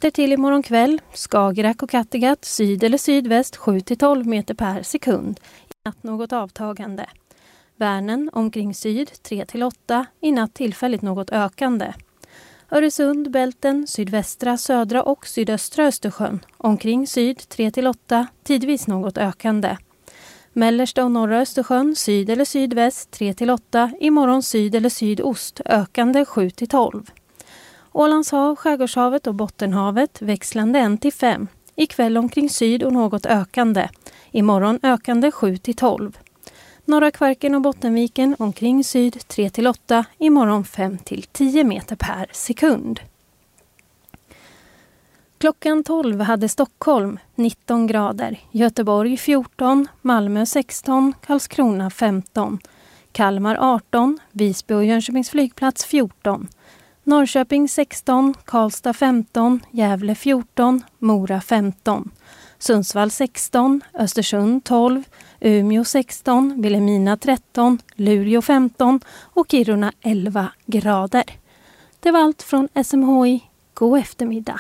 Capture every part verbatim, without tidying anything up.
Utsikter till imorgon kväll. Skagerrak och Kattegatt syd eller sydväst sju till tolv meter per sekund. I natt något avtagande. Värnen omkring syd tre till åtta. I natt tillfälligt något ökande. Öresund, Bälten, sydvästra, södra och sydöstra Östersjön. Omkring syd tre till åtta. Tidvis något ökande. Mellersta och norra Östersjön syd eller sydväst tre till åtta. Imorgon syd eller sydost ökande sju till tolv. Ålands hav, Skärgårdshavet och Bottenhavet växlande en till fem. Ikväll omkring syd och något ökande. Imorgon ökande sju till tolv. Norra Kvarken och Bottenviken omkring syd tre till åtta. Imorgon fem till tio meter per sekund. Klockan tolv hade Stockholm nitton grader, Göteborg fjorton, Malmö sexton, Karlskrona femton, Kalmar arton, Visby och Jönköpings flygplats fjorton, Norrköping sexton, Karlstad femton, Gävle fjorton, Mora femton, Sundsvall sexton, Östersund tolv, Umeå sexton, Vilhelmina tretton, Luleå femton och Kiruna elva grader. Det var allt från S M H I. God eftermiddag.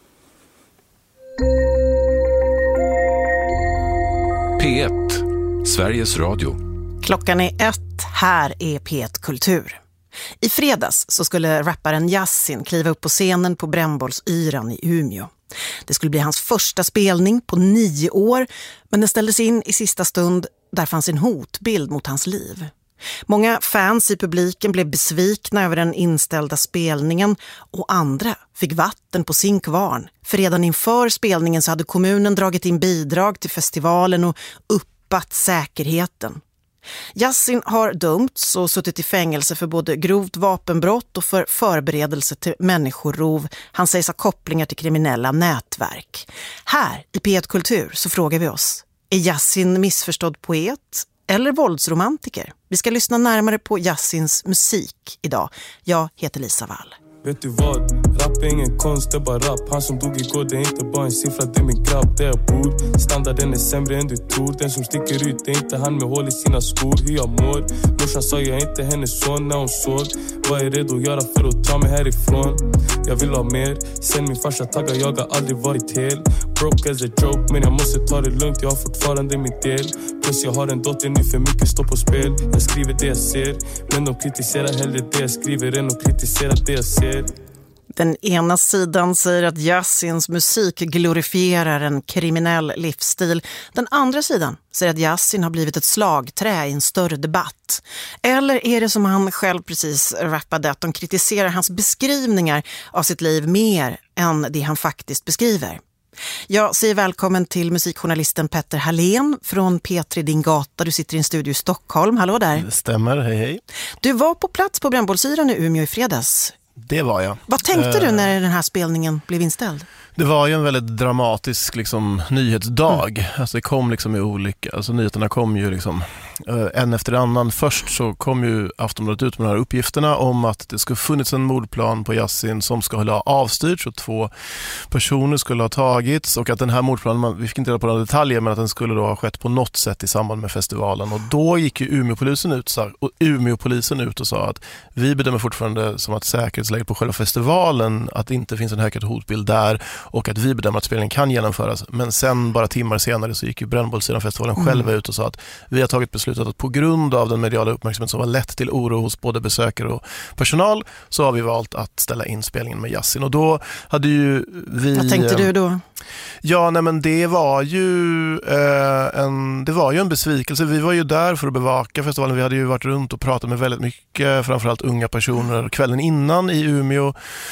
P ett, Sveriges Radio. Klockan är ett, här är P ett Kultur. I fredags så skulle rapparen Yasin kliva upp på scenen på Brännbollsyran i Umeå. Det skulle bli hans första spelning på nio år, men den ställdes in i sista stund. Där fanns en hotbild mot hans liv. Många fans i publiken blev besvikna över den inställda spelningen och andra fick vatten på sin kvarn. För redan inför spelningen så hade kommunen dragit in bidrag till festivalen och uppat säkerheten. Yasin har dömts och suttit i fängelse för både grovt vapenbrott och för förberedelse till människorov. Han sägs ha kopplingar till kriminella nätverk. Här i P ett Kultur så frågar vi oss, är Yasin missförstådd poet eller våldsromantiker? Vi ska lyssna närmare på Yasins musik idag. Jag heter Lisa Wall. Vet du vad? Rap är ingen konst, det är bara rap. Han som dog igår, det är inte bara en siffra, det är min grabb, det är bor. Standarden är sämre än du tror. Den som sticker ut, det är inte han med hål i sina skor. Hur jag mår, morsan sa jag inte hennes son när hon såg. Vad är redo att göra för att ta mig härifrån? Jag vill ha mer, sen min farsa taggar, jag har aldrig varit hel. Broke as a joke, men jag måste ta det lugnt, jag har fortfarande min del. Plus jag har en dotter nu, för mycket står på spel. Jag skriver det jag ser, men de kritiserar hellre det jag skriver än att kritisera det jag ser. Den ena sidan säger att Yasins musik glorifierar en kriminell livsstil. Den andra sidan säger att Yasin har blivit ett slagträ i en större debatt. Eller är det som han själv precis rappade, att de kritiserar hans beskrivningar av sitt liv mer än det han faktiskt beskriver? Jag säger välkommen till musikjournalisten Petter Hallén från P tre Din Gata. Du sitter i en studio i Stockholm. Hallå där. Det stämmer, hej hej. Du var på plats på Brännbollsyran i Umeå i fredags. Det var jag. Vad tänkte du när den här spelningen blev inställd? Det var ju en väldigt dramatisk liksom, nyhetsdag. Mm. Alltså det kom liksom i olika, alltså nyheterna kom ju liksom uh, en efter annan. Först så kom ju Aftonbladet ut med de här uppgifterna om att det skulle funnits en mordplan på Yasin som skulle ha avstyrts och två personer skulle ha tagits, och att den här mordplanen, man, vi fick inte reda på några detaljer, men att den skulle då ha skett på något sätt i samband med festivalen. Och då gick ju Umeåpolisen ut, så, och Umeåpolisen ut och sa att vi bedömer fortfarande som att säkerhetsläget på själva festivalen, att det inte finns en ökad hotbild där, och att vi bedömer att spelningen kan genomföras. Men sen bara timmar senare så gick ju Brännbollsyran-festivalen mm. själva ut och sa att vi har tagit beslutet att på grund av den mediala uppmärksamhet som var lätt till oro hos både besökare och personal, så har vi valt att ställa in spelningen med Yasin. Och då hade ju vi... Vad tänkte du då? Ja, nej men det var ju eh, en det var ju en besvikelse. Vi var ju där för att bevaka festivalen. Vi hade ju varit runt och pratat med väldigt mycket, framförallt unga personer kvällen innan i Umeå,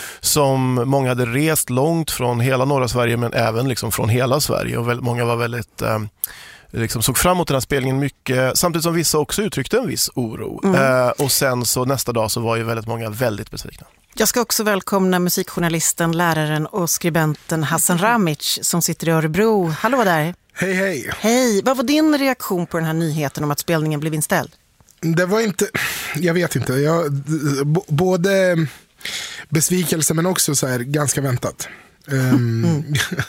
som många hade rest långt från hela norra Sverige, men även liksom från hela Sverige, och väldigt, många var väldigt eh, liksom såg fram emot den här spelningen mycket, samtidigt som vissa också uttryckte en viss oro. Mm. Eh, och sen så nästa dag så var ju väldigt många väldigt besvikna. Jag ska också välkomna musikjournalisten, läraren och skribenten Hassan Ramic som sitter i Örebro. Hallå där. Hej, hej. Hej. Vad var din reaktion på den här nyheten om att spelningen blev inställd? Det var inte, jag vet inte, jag, b- både besvikelse men också så här ganska väntat. Um, mm.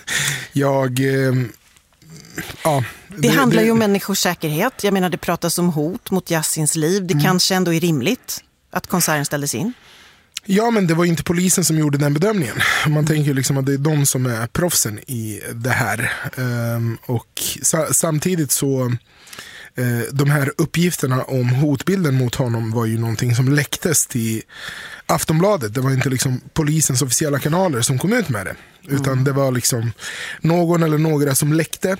jag... Um, Ja, det, det handlar ju om människors säkerhet. Jag menar, det pratas om hot mot Yasins liv. Det mm. kanske ändå är rimligt att konserten ställdes in. Ja, men det var inte polisen som gjorde den bedömningen. Man tänker liksom att det är de som är proffsen i det här. Um, och sa- samtidigt så uh, de här uppgifterna om hotbilden mot honom var ju någonting som läcktes till Aftonbladet. Det var inte liksom polisens officiella kanaler som kom ut med det. Utan mm. det var liksom någon eller några som läckte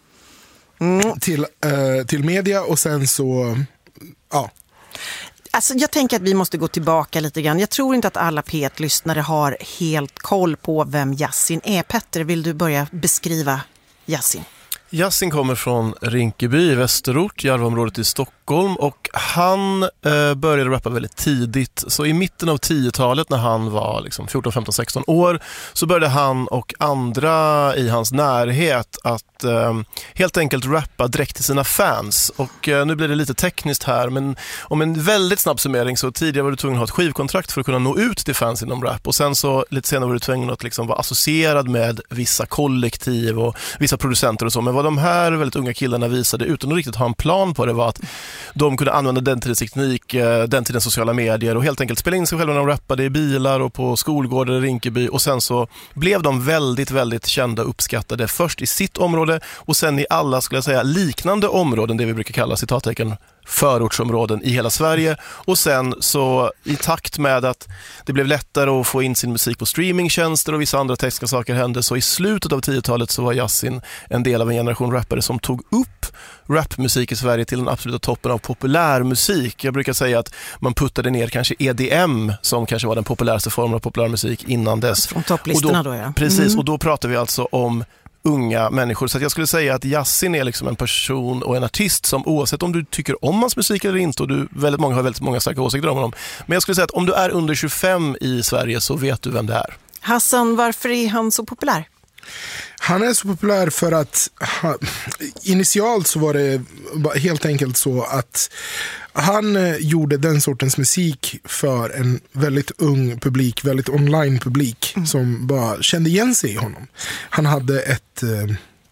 mm. till, uh, till media och sen så, ja. Alltså, jag tänker att vi måste gå tillbaka lite grann. Jag tror inte att alla P ett-lyssnare har helt koll på vem Yasin är. Petter, vill du börja beskriva Yasin? Yasin kommer från Rinkeby i Västerort, Järvaområdet i Stockholm, och han eh, började rappa väldigt tidigt. Så i mitten av tiotalet, när han var liksom fjorton, femton, sexton år, så började han och andra i hans närhet att eh, helt enkelt rappa direkt till sina fans. Och eh, nu blir det lite tekniskt här, men om en väldigt snabb summering, så tidigare var du tvungen att ha ett skivkontrakt för att kunna nå ut till fans inom rap. Och sen så lite senare var du tvungen att liksom vara associerad med vissa kollektiv och vissa producenter och så. Men vad de här väldigt unga killarna visade, utan att riktigt ha en plan på det, var att de kunde använda den tidens teknik, den tidens sociala medier, och helt enkelt spela in sig själva när de rappade i bilar och på skolgårdar i Rinkeby. Och sen så blev de väldigt, väldigt kända och uppskattade, först i sitt område och sen i alla, skulle jag säga, liknande områden, det vi brukar kalla citattecken förortsområden i hela Sverige. Och sen så i takt med att det blev lättare att få in sin musik på streamingtjänster och vissa andra tekniska saker hände, så i slutet av tiotalet så var Yasin en del av en generation rappare som tog upp rapmusik i Sverige till den absoluta toppen av populärmusik. Jag brukar säga att man puttade ner kanske E D M, som kanske var den populäraste formen av populärmusik innan dess. Från topplistorna då, ja. Precis, mm. och då pratar vi alltså om unga människor. Så att jag skulle säga att Yasin är liksom en person och en artist som, oavsett om du tycker om hans musik eller inte, och du, väldigt många har väldigt många starka åsikter om honom, men jag skulle säga att om du är under tjugofem i Sverige så vet du vem det är. Hassan, varför är han så populär? Han är så populär för att han, initialt så var det helt enkelt så att han gjorde den sortens musik för en väldigt ung publik, väldigt online publik mm. som bara kände igen sig i honom. Han hade ett eh,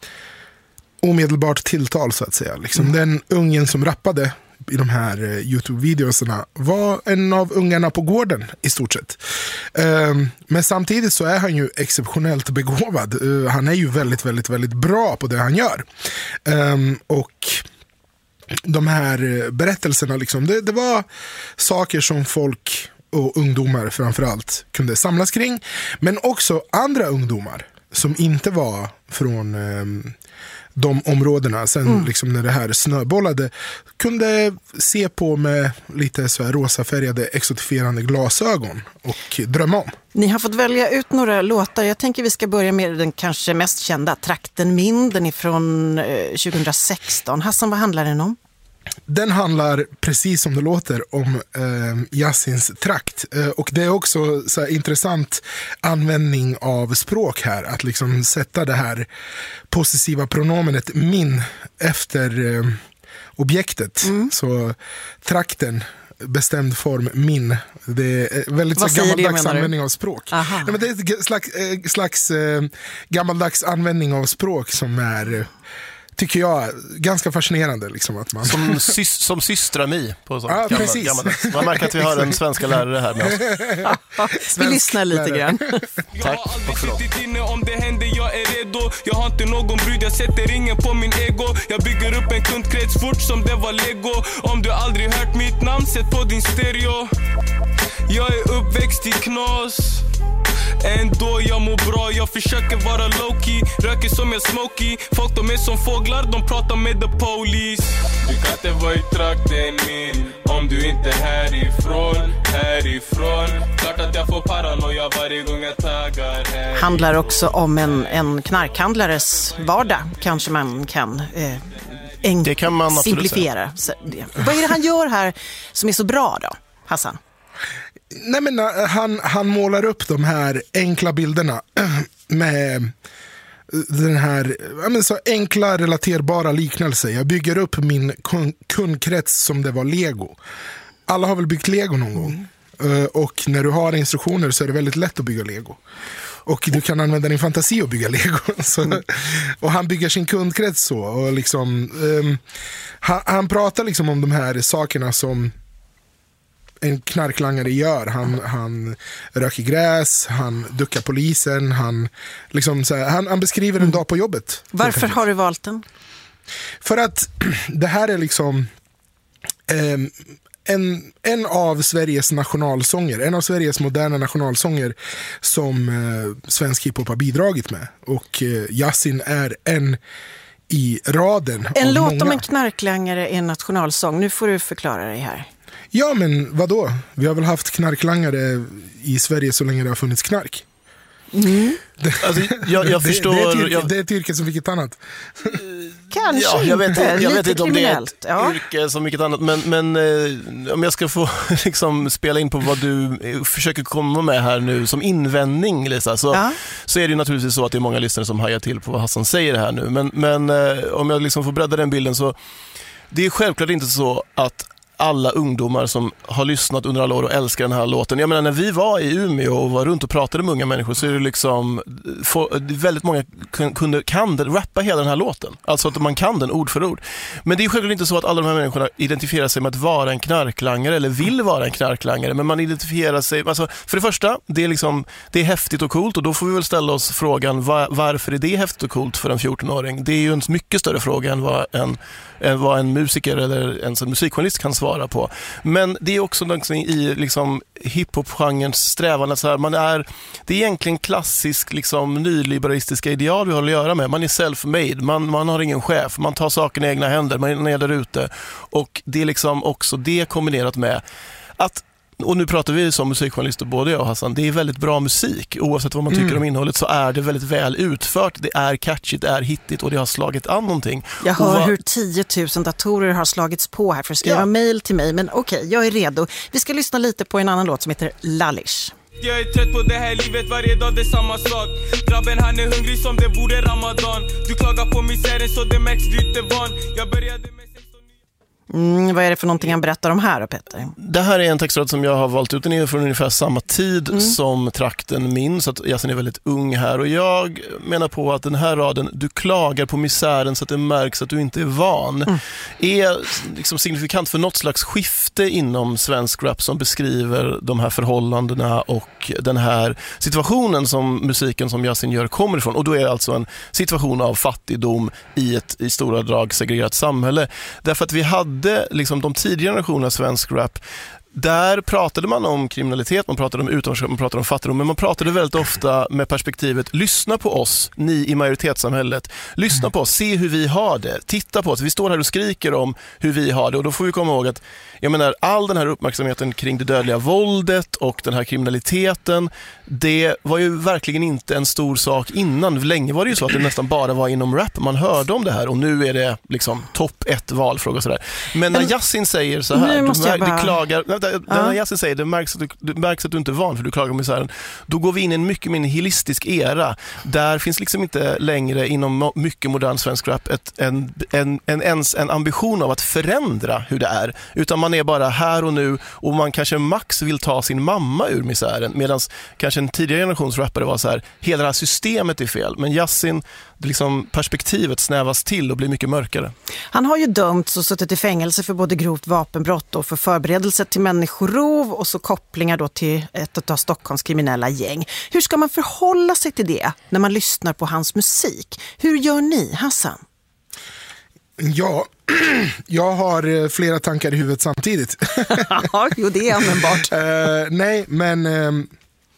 omedelbart tilltal, så att säga. Liksom, mm. Den ungen som rappade i de här uh, YouTube-videoserna var en av ungarna på gården i stort sett. Um, men samtidigt så är han ju exceptionellt begåvad. Uh, han är ju väldigt, väldigt, väldigt bra på det han gör. Um, och de här berättelserna, liksom, det, det var saker som folk och ungdomar framförallt kunde samlas kring. Men också andra ungdomar som inte var från um, de områdena, sen mm. liksom när det här snöbollade, kunde se på med lite så här rosafärgade exotifierande glasögon och drömma om. Ni har fått välja ut några låtar. Jag tänker vi ska börja med den kanske mest kända, Trakten min, den är från eh, tjugohundrasexton. Hassan, vad handlar den om? Den handlar, precis som det låter, om eh, Yasins trakt. Eh, och det är också så här intressant användning av språk här. Att liksom sätta det här possessiva pronomenet min efter eh, objektet. Mm. Så trakten, bestämd form min. Det är väldigt så gammaldags det, användning av språk. Nej, men det är ett slags, eh, slags eh, gammaldags användning av språk som är... tycker jag ganska fascinerande liksom, att man... som, sy- som systrami på sånt. Ja, gammal, gammal. Man märker att vi har en svenska lärare här med oss. Vi lyssnar lite grann. Tack och förlåt. Om det händer, jag är redo. Jag har inte någon brud, jag sätter ingen på min ego. Jag bygger upp en kundkrets fort som det var Lego. Om du aldrig hört mitt namn, sätt på din stereo. Jag är uppväxt i knas. Ändå jag mår bra, jag försöker vara low-key. Röker som jag smokey. Folk de är som fåglar, de pratar med the police. Du kan inte vara i trakten min om du inte är härifrån, härifrån. Klart att jag får paranoia varje gång jag taggar här. Handlar också om en, en knarkhandlares vardag, kanske man kan eh, en, det kan man simplifiera. Så, det. Vad är det han gör här som är så bra då, Hassan? Nej, men han, han målar upp de här enkla bilderna med den här ja, men så enkla relaterbara liknelser. Jag bygger upp min kundkrets som det var Lego. Alla har väl byggt Lego någon gång. Mm. Och när du har instruktioner så är det väldigt lätt att bygga Lego. Och du kan använda din fantasi att bygga Lego. Så, mm. Och han bygger sin kundkrets så. Och liksom, um, han, han pratar liksom om de här sakerna som en knarklangare gör. Han, han röker gräs, han duckar polisen, han, liksom så här, han, han beskriver en dag på jobbet. Varför har du valt den? För att det här är liksom eh, en, en av Sveriges nationalsånger, en av Sveriges moderna nationalsånger som eh, svensk hiphop har bidragit med. Och eh, Yasin är en i raden En av låt många. om en knarklangare är en nationalsång. Nu får du förklara dig här. Ja, men vadå? Vi har väl haft knarklangare i Sverige så länge det har funnits knark. Mm. Alltså, jag, jag det, förstår... det, är ett yrke, jag, det är ett yrke som vilket annat. Kanske ja, jag vet, inte. jag Lite vet inte om det är ett ja. yrke som vilket annat, men, men eh, om jag ska få liksom, spela in på vad du eh, försöker komma med här nu som invändning, Lisa, så, Ja. så är det ju naturligtvis så att det är många lyssnare som hajar till på vad Hassan säger här nu. Men, men eh, om jag liksom får bredda den bilden, så det är självklart inte så att alla ungdomar som har lyssnat under alla år och älskar den här låten. Jag menar, när vi var i Umeå och var runt och pratade med unga människor, så är det liksom för, väldigt många kunde, kan rappa hela den här låten. Alltså att man kan den ord för ord. Men det är självklart inte så att alla de här människorna identifierar sig med att vara en knarklangare eller vill vara en knarklangare, men man identifierar sig, alltså för det första, det är liksom, det är häftigt och coolt, och då får vi väl ställa oss frågan, var, varför är det häftigt och coolt för en fjortonåring? Det är ju en mycket större fråga än vad en, än vad en musiker eller ens en musikjournalist kan svara på. Men det är också någonting i liksom hiphop-genrens strävan att så här, man är, det är egentligen klassisk liksom nyliberalistiska ideal vi har att göra med. Man är self-made, man, man har ingen chef, man tar sakerna i egna händer, man är där ute, och det är liksom också det kombinerat med att, och nu pratar vi som musikjournalister, både jag och Hassan, det är väldigt bra musik. Oavsett vad man tycker mm. om innehållet, så är det väldigt väl utfört. Det är catchigt, det är hittigt, och det har slagit an någonting. Jag hör vad... hur tiotusen datorer har slagits på här för att skriva ja. mejl till mig. Men okej, okay, jag är redo. Vi ska lyssna lite på en annan låt som heter Lallish. Jag är trött på det här livet, varje dag det är samma sak. Grabben han är hungrig som det vore Ramadan. Du klagar på misären så det märks du inte van. Jag började med Mm, vad är det för någonting han berättar om här då, Petter? Det här är en textrad som jag har valt ut. Den är från ungefär samma tid mm. som trakten min, så att Yasin är väldigt ung här. Och jag menar på att den här raden, du klagar på misären så att det märks att du inte är van, mm. är liksom signifikant för något slags skifte inom svensk rap som beskriver de här förhållandena och den här situationen som musiken som Yasin gör kommer ifrån. Och då är det alltså en situation av fattigdom i ett i stora drag segregerat samhälle. Därför att vi hade liksom de tidigare generationerna svensk rap, där pratade man om kriminalitet, man pratade om utanförskap, man pratade om fattigdom, men man pratade väldigt ofta med perspektivet, lyssna på oss, ni i majoritetssamhället, lyssna på oss, se hur vi har det, titta på oss, vi står här och skriker om hur vi har det, och då får vi komma ihåg att jag menar, all den här uppmärksamheten kring det dödliga våldet och den här kriminaliteten, det var ju verkligen inte en stor sak innan. Länge var det ju så att det nästan bara var inom rap man hörde om det här, och nu är det liksom topp ett valfråga och sådär. Men när Yasin säger så här, du, mär, bara... du klagar, vänta, ja. när Yasin säger det märks att du, det märks att du inte är van för du klagar om misären, då går vi in i en mycket mer nihilistisk era. Där finns liksom inte längre inom mycket modern svensk rap ett, en, en, en, ens en ambition av att förändra hur det är, utan man är bara här och nu, och man kanske max vill ta sin mamma ur misären, medan kanske en tidigare generations rappare var så här, hela det här systemet är fel. Men Yasin, liksom perspektivet snävas till och blir mycket mörkare. Han har ju dömts och suttit i fängelse för både grovt vapenbrott och för förberedelse till människorov, och så kopplingar då till ett av Stockholms kriminella gäng. Hur ska man förhålla sig till det när man lyssnar på hans musik? Hur gör ni, Hassan? Ja, jag har flera tankar i huvudet samtidigt. Ja, jo, det är användbart. uh, nej, men um,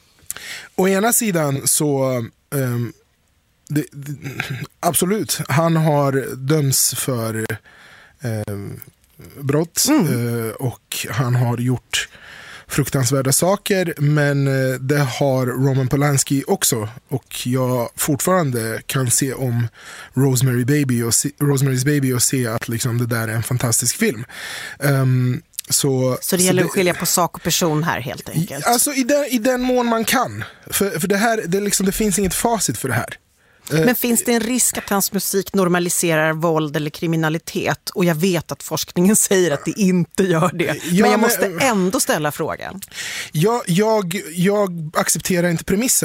å ena sidan så um, det, det, absolut, han har dömts för uh, brott mm. uh, och han har gjort fruktansvärda saker, men det har Roman Polanski också, och jag fortfarande kan se om Rosemary Baby och se, Rosemary's Baby och se att liksom det där är en fantastisk film. Um, så, så det gäller så det, att skilja på sak och person här helt enkelt? Alltså i den, i den mån man kan, för, för det här, det, liksom, det finns inget facit för det här. Men finns det en risk att hans musik normaliserar våld eller kriminalitet? Och jag vet att forskningen säger att det inte gör det. Ja, men jag måste men, ändå ställa frågan. Jag, jag, jag accepterar inte premissen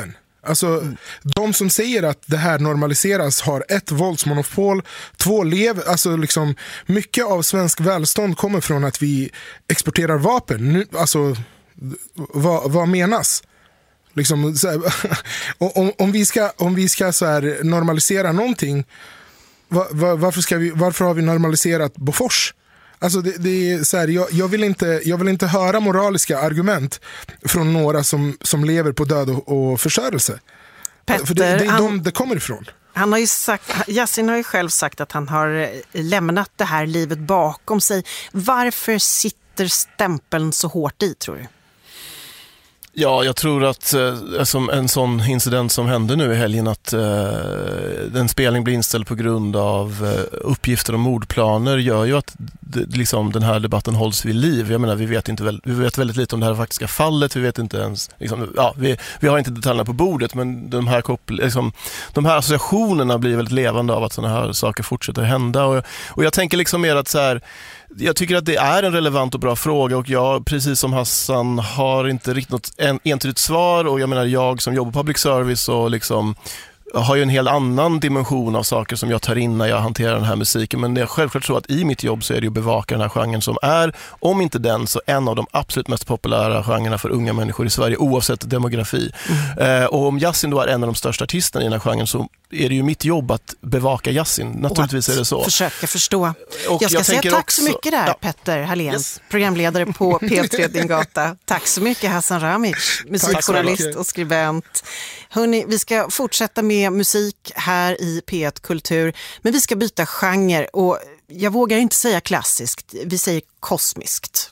Alltså, mm. de som säger att det här normaliseras har ett våldsmonopol, två lev, alltså liksom mycket av svensk välstånd kommer från att vi exporterar vapen. Nu, alltså, vad, vad menas? Liksom, så här, om, om vi ska, om vi ska så här normalisera någonting, var, var, varför, ska vi, varför har vi normaliserat Bofors? Alltså det, det är så här, jag, jag, vill inte, jag vill inte höra moraliska argument från några som, som lever på död och, och förstörelse. Petter, För det, det är han, de det kommer ifrån. Han har ju sagt, Yasin har ju själv sagt att han har lämnat det här livet bakom sig. Varför sitter stämpeln så hårt i, tror du? Ja, jag tror att eh, som en sån incident som hände nu i helgen, att eh, en spelning blir inställd på grund av eh, uppgifter om mordplaner, gör ju att det, liksom, den här debatten hålls vid liv. Jag menar, vi vet, inte väl, vi vet väldigt lite om det här faktiska fallet, vi vet inte ens, liksom, ja, vi, vi har inte detaljerna på bordet, men de här, koppl- liksom, de här associationerna blir väldigt levande av att sådana här saker fortsätter hända. Och, och jag tänker liksom mer att så här, jag tycker att det är en relevant och bra fråga, och jag, precis som Hassan, har inte riktigt något en, entydigt svar. Och jag menar, jag som jobbar på public service och liksom har ju en helt annan dimension av saker som jag tar in när jag hanterar den här musiken. Men det är självklart så att i mitt jobb så är det ju att bevaka den här genren som är, om inte den, så en av de absolut mest populära genrerna för unga människor i Sverige, oavsett demografi. Mm. Eh, och om Yasin då är en av de största artisterna i den här genren, så är det ju mitt jobb att bevaka Yasin. Naturligtvis är det så. Försöka förstå. Och jag ska jag säga tack också, så mycket där, ja. Petter Hallén, yes. programledare på P tre Din Gata. Tack så mycket, Hassan Ramic, musikjournalist och skribent. Hörrni, vi ska fortsätta med musik här i P ett Kultur, men vi ska byta genre, och jag vågar inte säga klassiskt, vi säger kosmiskt.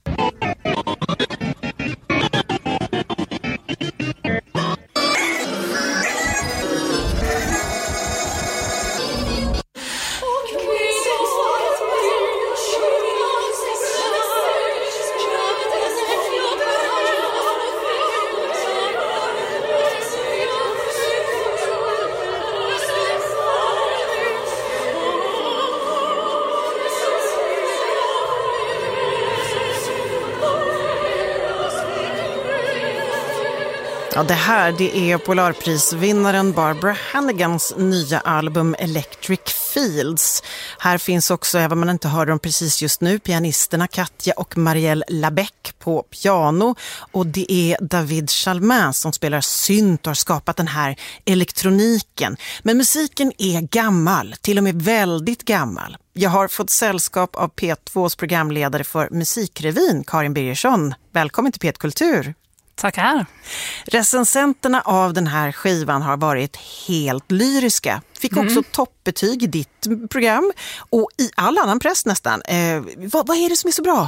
Ja, det här det är Polarprisvinnaren Barbara Hannigans nya album Electric Fields. Här finns också, även om man inte hör dem precis just nu, pianisterna Katja och Marielle Labec på piano. Och det är David Chalmin som spelar synt och har skapat den här elektroniken. Men musiken är gammal, till och med väldigt gammal. Jag har fått sällskap av P tvås programledare för Musikrevyn, Karin Birgersson. Välkommen till P ett Kultur. Tackar. Recensenterna av den här skivan har varit helt lyriska. Fick också mm. toppbetyg i ditt program och i all annan press nästan. Eh, vad, vad är det som är så bra?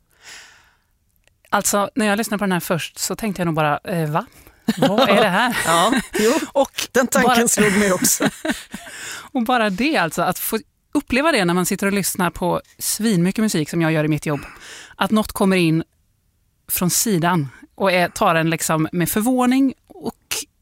Alltså, när jag lyssnade på den här först så tänkte jag nog bara, eh, va? Vad är det här? Ja, jo, och den tanken bara... slog mig också. Och bara det alltså, att få uppleva det när man sitter och lyssnar på svinmycket musik som jag gör i mitt jobb. Att något kommer in från sidan och är, tar en liksom med förvåning och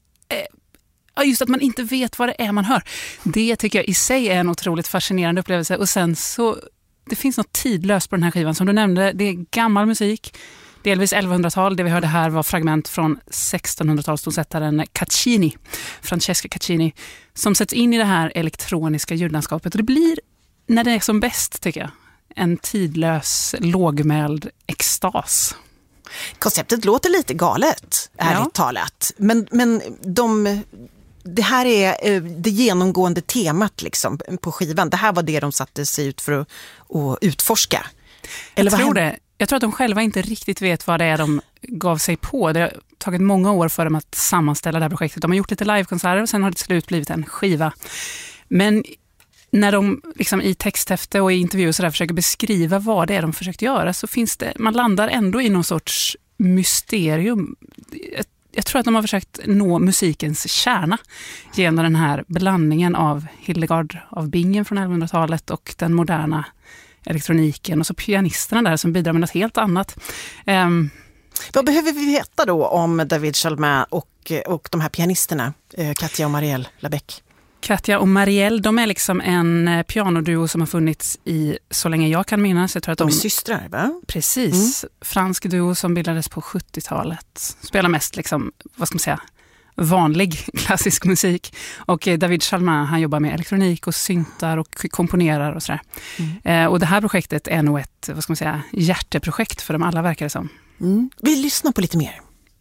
eh, just att man inte vet vad det är man hör. Det tycker jag i sig är en otroligt fascinerande upplevelse. Och sen så, det finns något tidlöst på den här skivan. Som du nämnde, det är gammal musik. Delvis elvahundratal. Det vi hörde här var fragment från sextonhundratalstonsättaren Caccini, Francesca Caccini, som sätts in i det här elektroniska ljudlandskapet. Och det blir, när det är som bäst tycker jag, en tidlös, lågmäld extas. Konceptet låter lite galet, ärligt ja. talat. Men, men de, det här är det genomgående temat liksom, på skivan. Det här var det de satte sig ut för att, att utforska. Eller jag tror det. Jag tror att de själva inte riktigt vet vad det är de gav sig på. Det har tagit många år för dem att sammanställa det här projektet. De har gjort lite livekonserter och sen har det till slut blivit en skiva. Men när de liksom i texthäfte och i intervjuer så där försöker beskriva vad det är de försökt göra, så finns det, man landar ändå i någon sorts mysterium. Jag, jag tror att de har försökt nå musikens kärna genom den här blandningen av Hildegard av Bingen från elvahundratalet och den moderna elektroniken, och så pianisterna där som bidrar med något helt annat. Um, Vad behöver vi veta då om David Chalmin och, och de här pianisterna, Katja och Marielle Labec? Katja och Marielle, de är liksom en pianoduo som har funnits i så länge jag kan minnas. Jag tror att de, de är systrar, va? Precis. Mm. Fransk duo som bildades på sjuttiotalet. Spelar mest liksom, vad ska man säga, vanlig klassisk musik. Och David Chalmin, han jobbar med elektronik och syntar och komponerar och sådär. Mm. Och det här projektet är nog ett, vad ska man säga, hjärteprojekt för dem alla, verkar det som. Mm. Vi lyssnar på lite mer.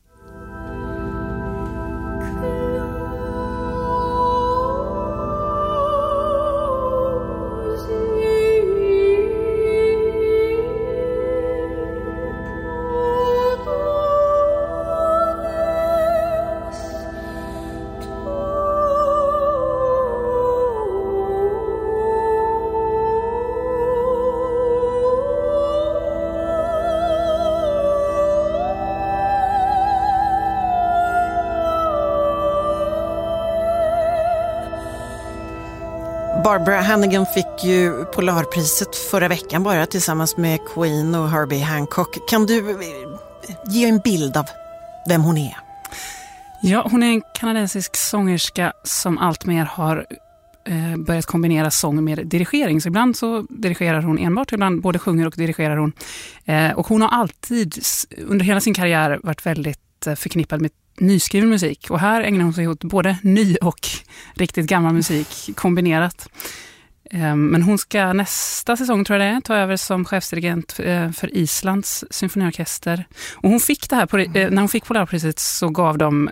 Barbara Hannigan fick ju Polarpriset förra veckan bara tillsammans med Queen och Herbie Hancock. Kan du ge en bild av vem hon är? Ja, hon är en kanadensisk sångerska som allt mer har eh, börjat kombinera sång med dirigering. Så ibland så dirigerar hon enbart, ibland både sjunger och dirigerar hon. Eh, och hon har alltid under hela sin karriär varit väldigt eh, förknippad med nyskriven musik. Och här ägnar hon sig åt både ny och riktigt gammal musik kombinerat. Men hon ska nästa säsong, tror jag det är, ta över som chefsdirigent för Islands symfoniorkester. Och hon fick det här, på, när hon fick Polarpriset så gav de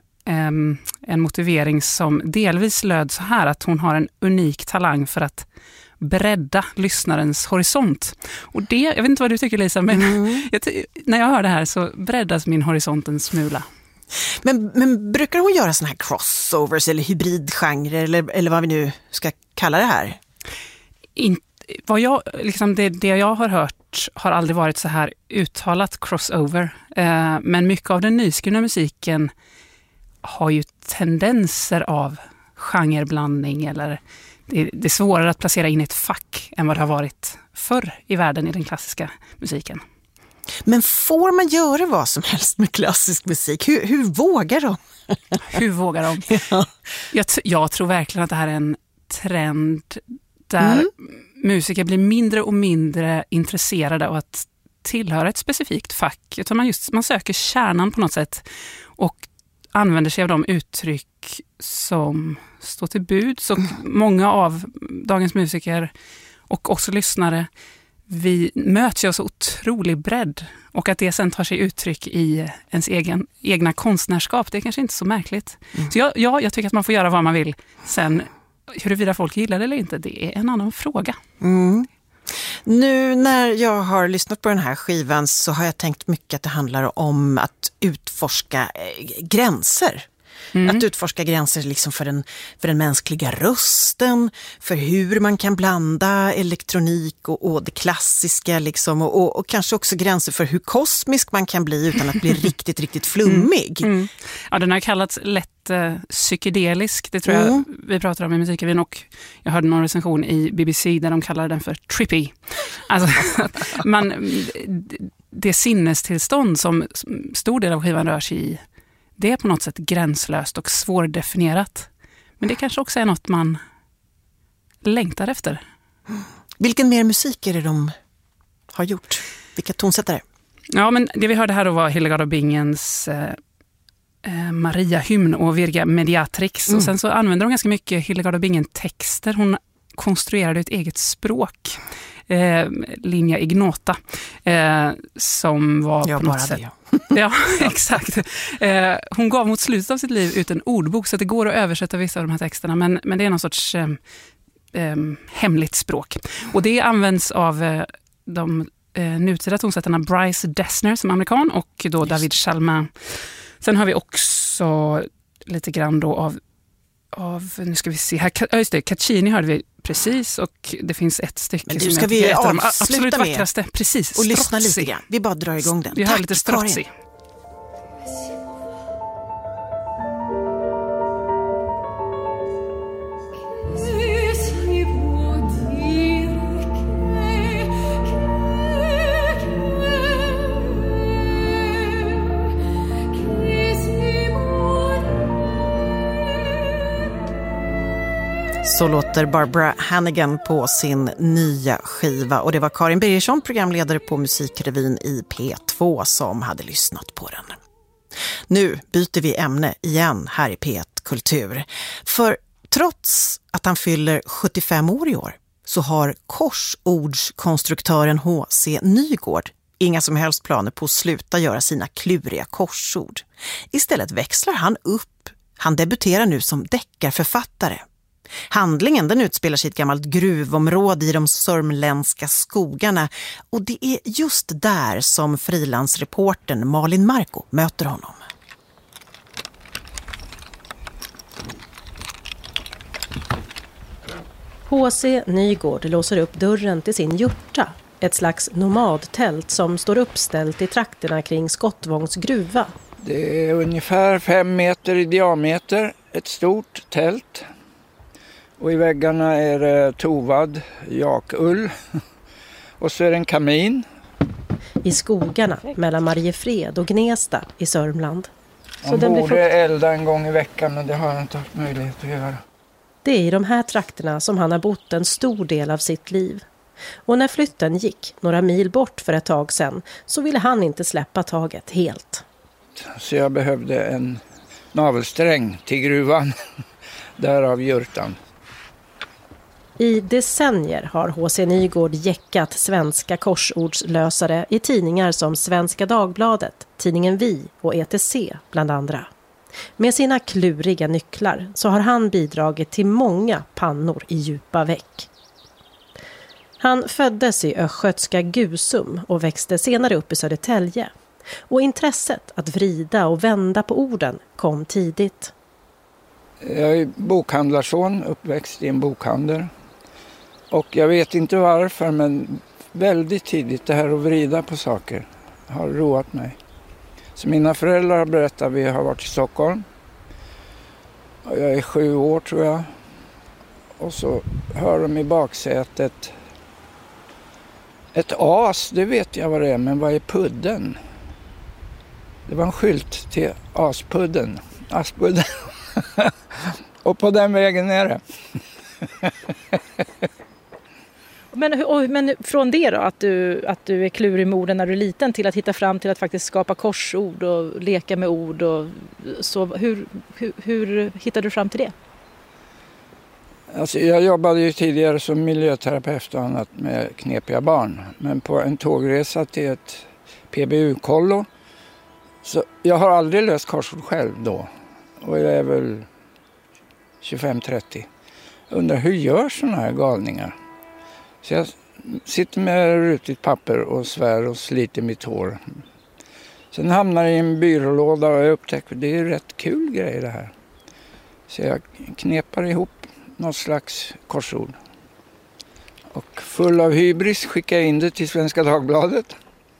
en motivering som delvis löd så här, att hon har en unik talang för att bredda lyssnarens horisont. Och det, jag vet inte vad du tycker, Lisa, men mm. jag, när jag hör det här så breddas min horisont en smula. Men, men brukar hon göra såna här crossovers eller hybridgenrer eller, eller vad vi nu ska kalla det här? In, vad jag, liksom det, det jag har hört har aldrig varit så här uttalat crossover. Eh, men mycket av den nyskrivna musiken har ju tendenser av genreblandning, eller det, det är svårare att placera in i ett fack än vad det har varit förr i världen i den klassiska musiken. Men får man göra vad som helst med klassisk musik? Hur, hur vågar de? Hur vågar de? Ja. Jag, jag tror verkligen att det här är en trend där mm. musiker blir mindre och mindre intresserade av att tillhöra ett specifikt fack. Jag tror man, just, man söker kärnan på något sätt och använder sig av de uttryck som står till buds. Och mm. många av dagens musiker och också lyssnare, vi möts ju av så otrolig bredd, och att det sen tar sig uttryck i ens egen, egna konstnärskap, det är kanske inte så märkligt. Mm. Så jag, ja, jag tycker att man får göra vad man vill. Sen huruvida folk gillar det eller inte, det är en annan fråga. Mm. Nu när jag har lyssnat på den här skivan så har jag tänkt mycket att det handlar om att utforska gränser. Mm. Att utforska gränser liksom för, den, för den mänskliga rösten, för hur man kan blanda elektronik och, och det klassiska liksom, och, och, och kanske också gränser för hur kosmisk man kan bli utan att bli riktigt, riktigt flummig. Mm. Mm. Ja, den har kallats lätt eh, psykedelisk, det tror jag mm. vi pratar om i Musikavin, och jag hörde någon recension i B B C där de kallar den för trippy. Alltså, man, det sinnestillstånd som stor del av skivan rör sig i, det är på något sätt gränslöst och svårdefinierat. Men det kanske också är något man längtar efter. Vilken mer musik är det de har gjort? Vilka tonsättare? Ja, men det vi hörde här då var Hildegard av Bingens eh, eh, Maria-hymn och Virga Mediatrix. Mm. Och sen så använder de ganska mycket Hildegard av Bingen-texter. Hon konstruerade ett eget språk. Eh, linja ignota. Eh, som var ja, på något sätt... Ja, exakt. Eh, hon gav mot slutet av sitt liv ut en ordbok så att det går att översätta vissa av de här texterna. Men, men det är någon sorts eh, eh, hemligt språk. Och det används av eh, de eh, nutida tonsättarna Bryce Dessner som amerikan och då Just. David Chalmin. Sen har vi också lite grann då av, av nu ska vi se här, just det, Caccini hörde vi precis, och det finns ett stycke men som ska vi är ett av de avsluta absolut med vackraste. Precis, och Strozzi. Lyssna lite grann. Vi bara drar igång den. Vi har lite Strozzi. Karin. Så låter Barbara Hannigan på sin nya skiva, och det var Karin Birgersson, programledare på Musikrevyn i P två, som hade lyssnat på den. Nu byter vi ämne igen här i P ett Kultur. För trots att han fyller sjuttiofem år i år så har korsordskonstruktören H C Nygård inga som helst planer på att sluta göra sina kluriga korsord. Istället växlar han upp. Han debuterar nu som deckarförfattare. Handlingen den utspelar sig i ett gammalt gruvområde i de sörmländska skogarna och det är just där som frilansreportern Malin Marko möter honom. H C Nygård låser upp dörren till sin jurta, ett slags nomadtält som står uppställt i trakterna kring Skottvångs gruva. Det är ungefär fem meter i diameter, ett stort tält. Och i väggarna är det tovad, jakull och så är det en kamin. I skogarna mellan Mariefred och Gnesta i Sörmland. Så man borde frukt... elda en gång i veckan, men det har jag inte haft möjlighet att göra. Det är i de här trakterna som han har bott en stor del av sitt liv. Och när flytten gick några mil bort för ett tag sedan så ville han inte släppa taget helt. Så jag behövde en navelsträng till gruvan, därav jurtan. I decennier har H C Nygård jäckat svenska korsordslösare i tidningar som Svenska Dagbladet, tidningen Vi och E T C bland andra. Med sina kluriga nycklar så har han bidragit till många pannor i djupa veck. Han föddes i östgötska Gusum och växte senare upp i Södertälje. Och intresset att vrida och vända på orden kom tidigt. Jag är bokhandlarson, uppväxt i en bokhandel. Och jag vet inte varför, men väldigt tidigt det här att vrida på saker har roat mig. Så mina föräldrar har berättat att vi har varit i Stockholm. Och jag är sju år tror jag. Och så hör de i baksätet ett as, det vet jag vad det är, men vad är pudden? Det var en skylt till aspudden, aspudden. Och på den vägen är det. Men, men från det då, att du, att du är klurig med orden när du är liten till att hitta fram till att faktiskt skapa korsord och leka med ord. Och så, hur, hur, hur hittade du fram till det? Alltså, jag jobbade ju tidigare som miljöterapeut och annat med knepiga barn. Men på en tågresa till ett P B U-kollo. Så jag har aldrig löst korsord själv då. Och jag är väl tjugofem trettio. Undrar hur gör sådana här galningar? Så jag sitter med rutigt papper och svär och sliter mitt hår. Sen hamnar jag i en byrålåda och jag upptäcker att det är rätt kul grej det här. Så jag knepar ihop något slags korsord. Och full av hybris skickar jag in det till Svenska Dagbladet.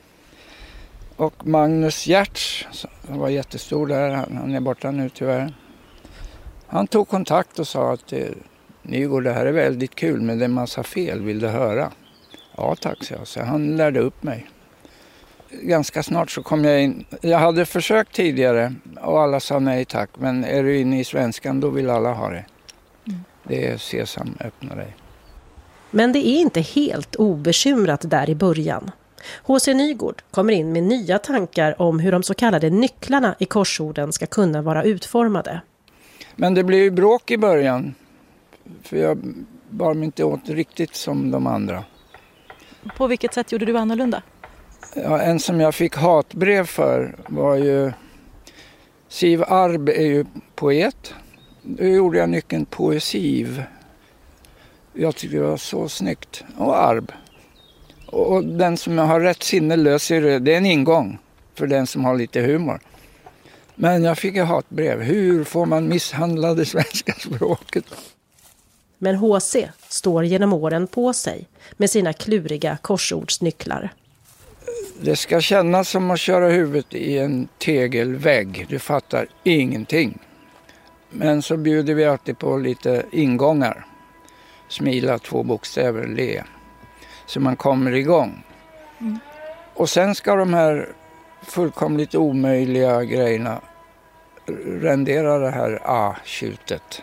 Och Magnus Giertz, som var jättestor där, han är borta nu tyvärr. Han tog kontakt och sa att Nygård, det här är väldigt kul men det är en massa fel, vill du höra? Ja tack, så jag. Så han lärde upp mig. Ganska snart så kom jag in. Jag hade försökt tidigare och alla sa nej tack, men är du inne i svenskan då vill alla ha det. Mm. Det är Sesam, öppna dig. Men det är inte helt obekymrat där i början. H C Nygård kommer in med nya tankar om hur de så kallade nycklarna i korsorden ska kunna vara utformade. Men det blev ju bråk i början. För jag bar mig inte åt riktigt som de andra. På vilket sätt gjorde du annorlunda? Ja, en som jag fick hatbrev för var ju... Siv Arb är ju poet. Då gjorde jag nyckeln poesiv. Jag tyckte det var så snyggt. Och Arb. Och den som har rätt sinne löser det. Det är en ingång för den som har lite humor. Men jag fick ett hatbrev. Hur får man misshandla det svenska språket? Men H C står genom åren på sig med sina kluriga korsordsnycklar. Det ska kännas som att köra huvudet i en tegelvägg. Du fattar ingenting. Men så bjuder vi alltid på lite ingångar. Smila, två bokstäver, le. Så man kommer igång. Mm. Och sen ska de här fullkomligt omöjliga grejerna rendera det här A-tjutet.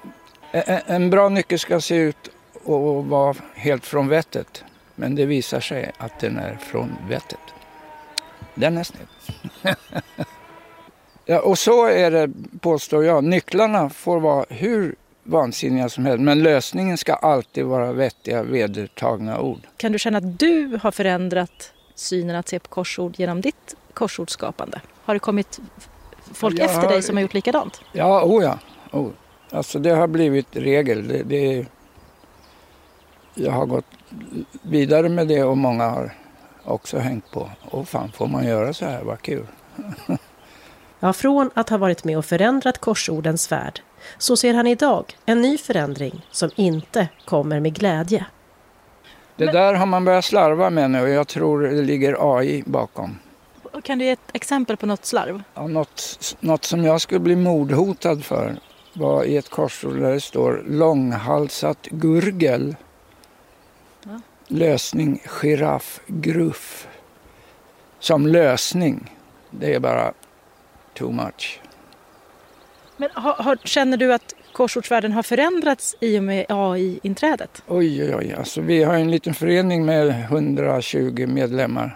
En bra nyckel ska se ut och vara helt från vettet. Men det visar sig att den är från vettet. Den är snygg. Ja, och så är det, påstår jag. Nycklarna får vara hur vansinniga som helst, men lösningen ska alltid vara vettiga, vedertagna ord. Kan du känna att du har förändrat synen att se på korsord genom ditt korsordsskapande? Har det kommit folk jag efter har... dig som har gjort likadant? Ja, oh ja. Oh. Alltså det har blivit regel. Det, det... Jag har gått vidare med det och många har också hängt på. Och fan, får man göra så här? Vad kul. Ja, från att ha varit med och förändrat korsordens värld så ser han idag en ny förändring som inte kommer med glädje. Det Men... där har man börjat slarva med nu och jag tror det ligger A I bakom. Kan du ge ett exempel på något slarv? Ja, något, något som jag skulle bli mordhotad för var i ett korsord där det står långhalsat gurgel. Ja. Lösning giraff gruff. Som lösning. Det är bara too much. Men har, har, känner du att korsordsvärlden har förändrats i och med A I-inträdet? Oj, oj, oj. Alltså, vi har en liten förening med hundratjugo medlemmar.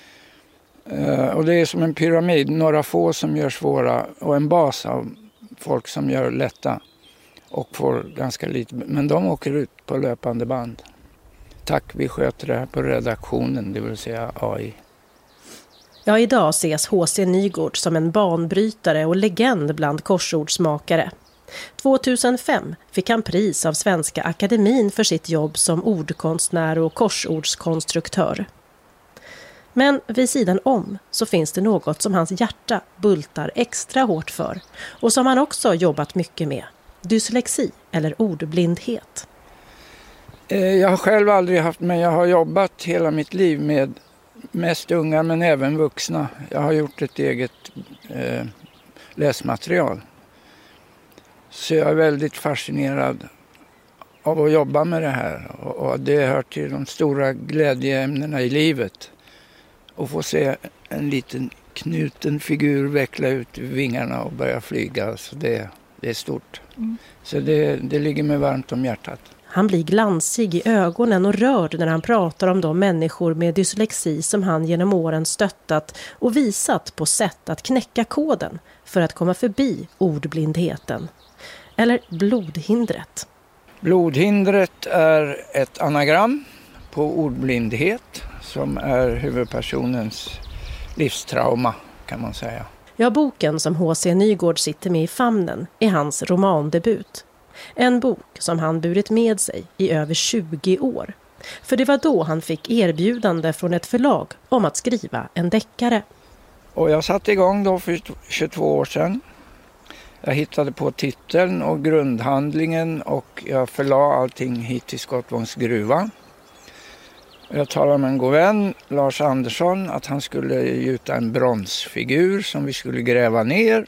Uh, och det är som en pyramid. Några få som gör svåra och en bas av folk som gör lätta. Och får ganska lite. Men de åker ut på löpande band. Tack, vi sköter det här på redaktionen, det vill säga A I. Ja, idag ses H C Nygård som en banbrytare och legend bland korsordsmakare. tjugohundrafem fick han pris av Svenska Akademin för sitt jobb som ordkonstnär och korsordskonstruktör. Men vid sidan om så finns det något som hans hjärta bultar extra hårt för och som han också jobbat mycket med. Dyslexi eller ordblindhet. Jag har själv aldrig haft, men jag har jobbat hela mitt liv med mest unga men även vuxna. Jag har gjort ett eget eh, läsmaterial. Så jag är väldigt fascinerad av att jobba med det här. Och, och det hör till de stora glädjeämnena i livet. Och få se en liten knuten figur veckla ut vingarna och börja flyga. Så det, det är stort. Mm. Så det, det ligger mig varmt om hjärtat. Han blir glansig i ögonen och rörd när han pratar om de människor med dyslexi som han genom åren stöttat och visat på sätt att knäcka koden för att komma förbi ordblindheten. Eller blodhindret. Blodhindret är ett anagram på ordblindhet som är huvudpersonens livstrauma kan man säga. Ja, boken som H C Nygård sitter med i famnen är hans romandebut. En bok som han burit med sig i över tjugo år. För det var då han fick erbjudande från ett förlag om att skriva en deckare. Och jag satte igång då för tjugotvå år sedan. Jag hittade på titeln och grundhandlingen och jag förlade allting hit till Skottvångs gruva. Jag talade med en god vän, Lars Andersson, att han skulle gjuta en bronsfigur som vi skulle gräva ner.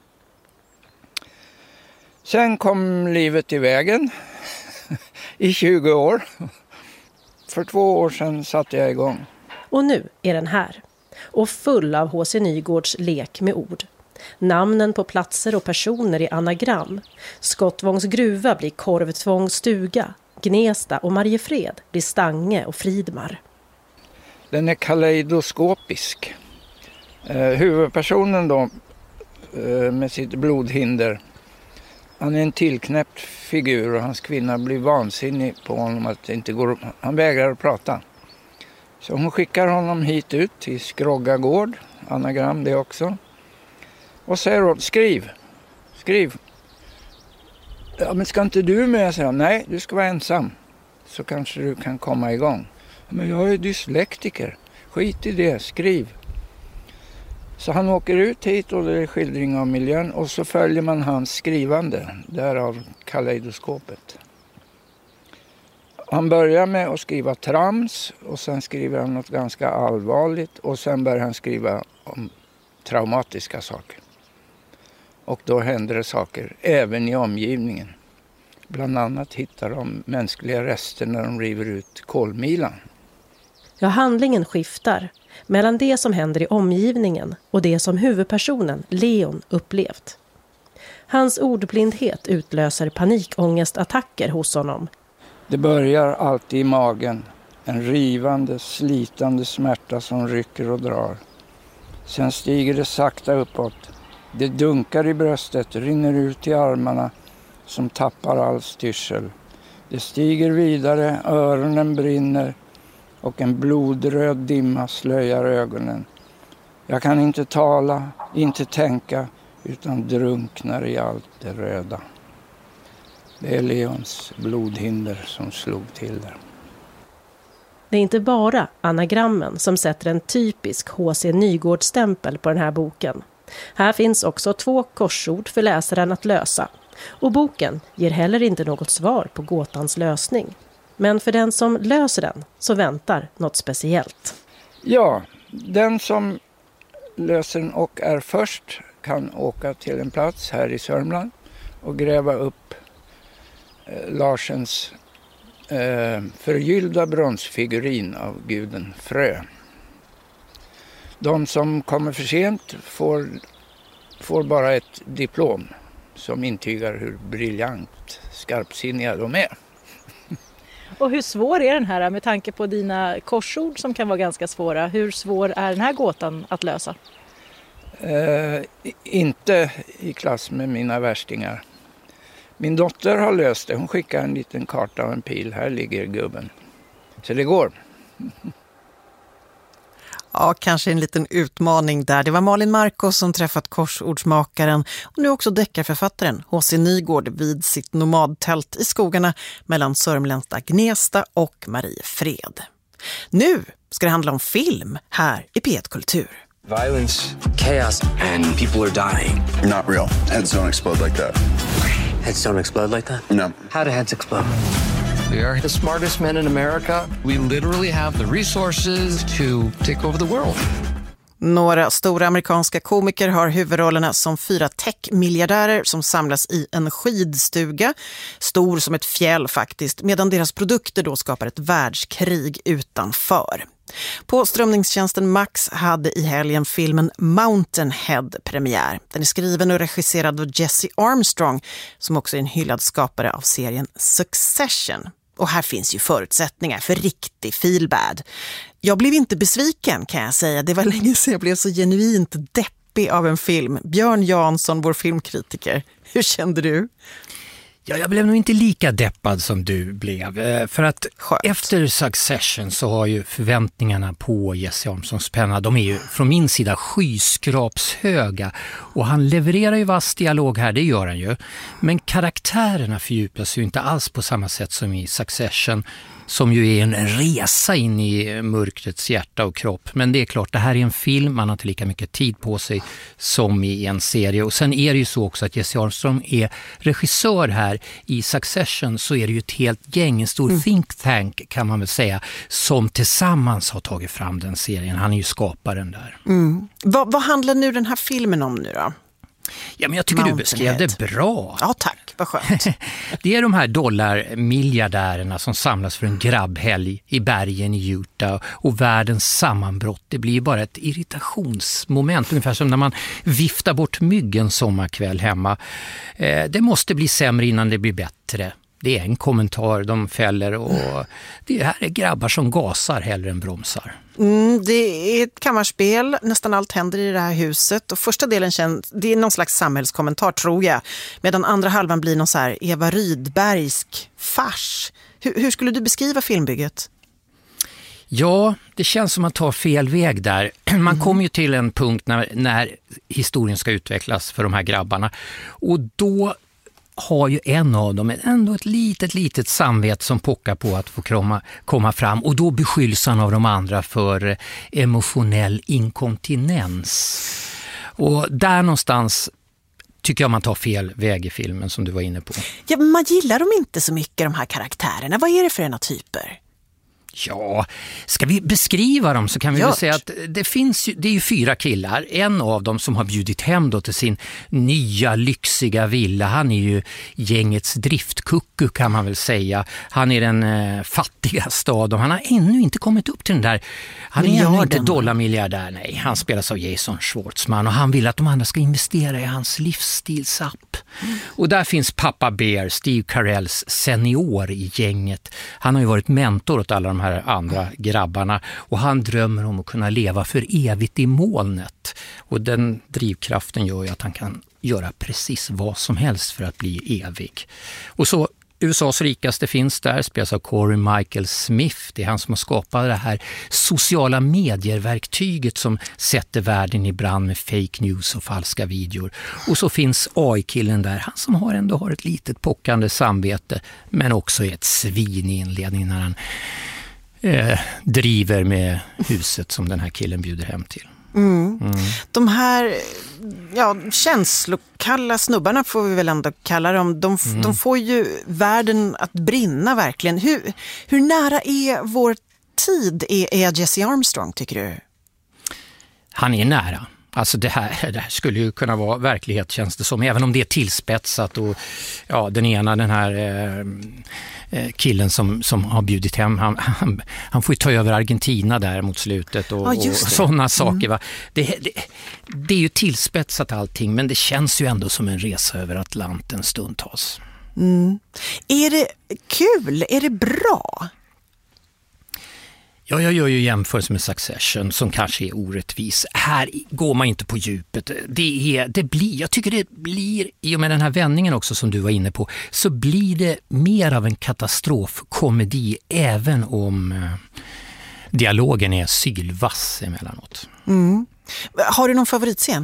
Sen kom livet i vägen i tjugo år. För två år sedan satte jag igång. Och nu är den här. Och full av H C Nygårds lek med ord. Namnen på platser och personer i anagram. Skottvångs gruva blir Korvtvångs stuga. Gnesta och Mariefred blir Stange och Fridmar. Den är kaleidoskopisk. Eh, huvudpersonen då eh, med sitt blodhinder. Han är en tillknäppt figur och hans kvinna blir vansinnig på honom att det inte går. Han vägrar att prata. Så hon skickar honom hit ut till Skrogga gård, anagram det också. Och säger åt, skriv, skriv. Ja, men ska inte du med? Säger han. Nej, du ska vara ensam. Så kanske du kan komma igång. Men jag är dyslektiker. Skit i det, skriv. Så han åker ut hit och det är skildring av miljön. Och så följer man hans skrivande. Därav kaleidoskopet. Han börjar med att skriva trams. Och sen skriver han något ganska allvarligt. Och sen börjar han skriva om traumatiska saker. Och då händer det saker även i omgivningen. Bland annat hittar de mänskliga rester när de river ut kolmilan. Ja, handlingen skiftar mellan det som händer i omgivningen och det som huvudpersonen, Leon, upplevt. Hans ordblindhet utlöser panikångestattacker hos honom. Det börjar alltid i magen. En rivande, slitande smärta som rycker och drar. Sen stiger det sakta uppåt. Det dunkar i bröstet, rinner ut i armarna som tappar all styrsel. Det stiger vidare, öronen brinner och en blodröd dimma slöjar ögonen. Jag kan inte tala, inte tänka, utan drunknar i allt det röda. Det är Leons blodhinder som slog till där. Det är inte bara anagrammen som sätter en typisk H C Nygård-stämpel på den här boken. Här finns också två korsord för läsaren att lösa. Och boken ger heller inte något svar på gåtans lösning. Men för den som löser den så väntar något speciellt. Ja, den som löser den och är först kan åka till en plats här i Sörmland och gräva upp eh, Larsens eh, förgyllda bronsfigurin av guden Frö. De som kommer för sent får, får bara ett diplom som intygar hur briljant skarpsinniga de är. Och hur svår är den här med tanke på dina korsord som kan vara ganska svåra? Hur svår är den här gåtan att lösa? Eh, inte i klass med mina värstingar. Min dotter har löst det. Hon skickar en liten karta och en pil. Här ligger gubben. Så det går. Ja, kanske en liten utmaning där. Det var Malin Marko som träffat korsordsmakaren och nu också deckarförfattaren H C Nygård vid sitt nomadtält i skogarna mellan sörmländska Gnesta och Mariefred. Nu ska det handla om film här i P ett Kultur. Violence, chaos, and people are dying. Not real. Heads don't explode like that. Heads don't explode like that? No. How do heads explode? We are the smartest men in America. We literally have the resources to take over the world. Några stora amerikanska komiker har huvudrollerna som fyra tech-miljardärer som samlas i en skidstuga, stor som ett fjäll faktiskt, medan deras produkter då skapar ett världskrig utanför. På strömningstjänsten Max hade i helgen filmen Mountainhead premiär. Den är skriven och regisserad av Jesse Armstrong som också är en hyllad skapare av serien Succession. Och här finns ju förutsättningar för riktig feelbad. Jag blev inte besviken kan jag säga. Det var länge sedan jag blev så genuint deppig av en film. Björn Jansson, vår filmkritiker. Hur kände du? Ja, jag blev nog inte lika deppad som du blev. För att Skönt. Efter Succession så har ju förväntningarna på Jesse Armstrongs penna, de är ju från min sida skyskrapshöga. Och han levererar ju vass dialog här, det gör han ju. Men karaktärerna fördjupas ju inte alls på samma sätt som i Succession, som ju är en resa in i mörkrets hjärta och kropp. Men det är klart, det här är en film, man har inte lika mycket tid på sig som i en serie. Och sen är det ju så också att Jesse Armstrong är regissör här. I Succession så är det ju ett helt gäng, en stor mm. think tank kan man väl säga, som tillsammans har tagit fram den serien. Han är ju skaparen där. Mm. Vad, vad handlar nu den här filmen om nu då? Ja, men jag tycker du beskrev det bra. Ja, tack. Vad skönt. Det är de här dollarmiljardärerna som samlas för en grabbhelg i bergen i Utah och världens sammanbrott. Det blir bara ett irritationsmoment, ungefär som när man viftar bort myggen sommarkväll hemma. Eh, det måste bli sämre innan det blir bättre. Det är en kommentar de fäller och det här är grabbar som gasar hellre än bromsar. Mm, det är ett kammarspel, nästan allt händer i det här huset och första delen känns, det är någon slags samhällskommentar tror jag, medan andra halvan blir någon så här Eva Rydbergsk fars. Hur, hur skulle du beskriva filmbygget? Ja, det känns som att man tar fel väg där. Man mm. kommer ju till en punkt när, när historien ska utvecklas för de här grabbarna och då har ju en av dem ändå ett litet, litet samvete som pockar på att få komma, komma fram. Och då beskylls han av de andra för emotionell inkontinens. Och där någonstans tycker jag man tar fel väg i filmen som du var inne på. Ja, man gillar dem inte så mycket, de här karaktärerna. Vad är det för ena typer? Ja, ska vi beskriva dem så kan vi Gjort. väl säga att det finns ju, det är ju fyra killar. En av dem som har bjudit hem då till sin nya lyxiga villa. Han är ju gängets driftkucku kan man väl säga. Han är den eh, fattiga stad och han har ännu inte kommit upp till den där. Han är ännu inte dollarmiljardär, nej. Han spelas av Jason Schwartzman och han vill att de andra ska investera i hans livsstilsapp. Mm. Och där finns pappa Bear, Steve Carells senior i gänget. Han har ju varit mentor åt alla de här andra grabbarna. Och han drömmer om att kunna leva för evigt i molnet. Och den drivkraften gör ju att han kan göra precis vad som helst för att bli evig. Och så U S A:s rikaste finns där, spelas av Corey Michael Smith. Det är han som har skapat det här sociala medierverktyget som sätter världen i brand med fake news och falska videor. Och så finns A I-killen där, han som har ändå har ett litet pockande samvete, men också ett svin i inledningen när han eh, driver med huset som den här killen bjuder hem till. Mm. Mm. De här ja, känslokalla snubbarna får vi väl ändå kalla dem. De, mm. de får ju världen att brinna verkligen. Hur, hur nära är vår tid är, är Jesse Armstrong, tycker du? Han är nära. Alltså det här, det här skulle ju kunna vara verklighet, känns det som, även om det är tillspetsat. Och ja, den ena, den här eh, killen som, som har bjudit hem, han, han, han får ju ta över Argentina där mot slutet och, ja, och sådana saker. Mm. Va? Det, det, det är ju tillspetsat allting, men det känns ju ändå som en resa över Atlanten stundtals. Mm. Är det kul? Är det bra? Ja, jag gör ju jämförelse med Succession som kanske är orättvis. Här går man inte på djupet. Det, är, det blir, jag tycker det blir, i och med den här vändningen också som du var inne på, så blir det mer av en katastrofkomedi även om eh, dialogen är sylvass emellanåt. Mm. Har du någon favoritscen?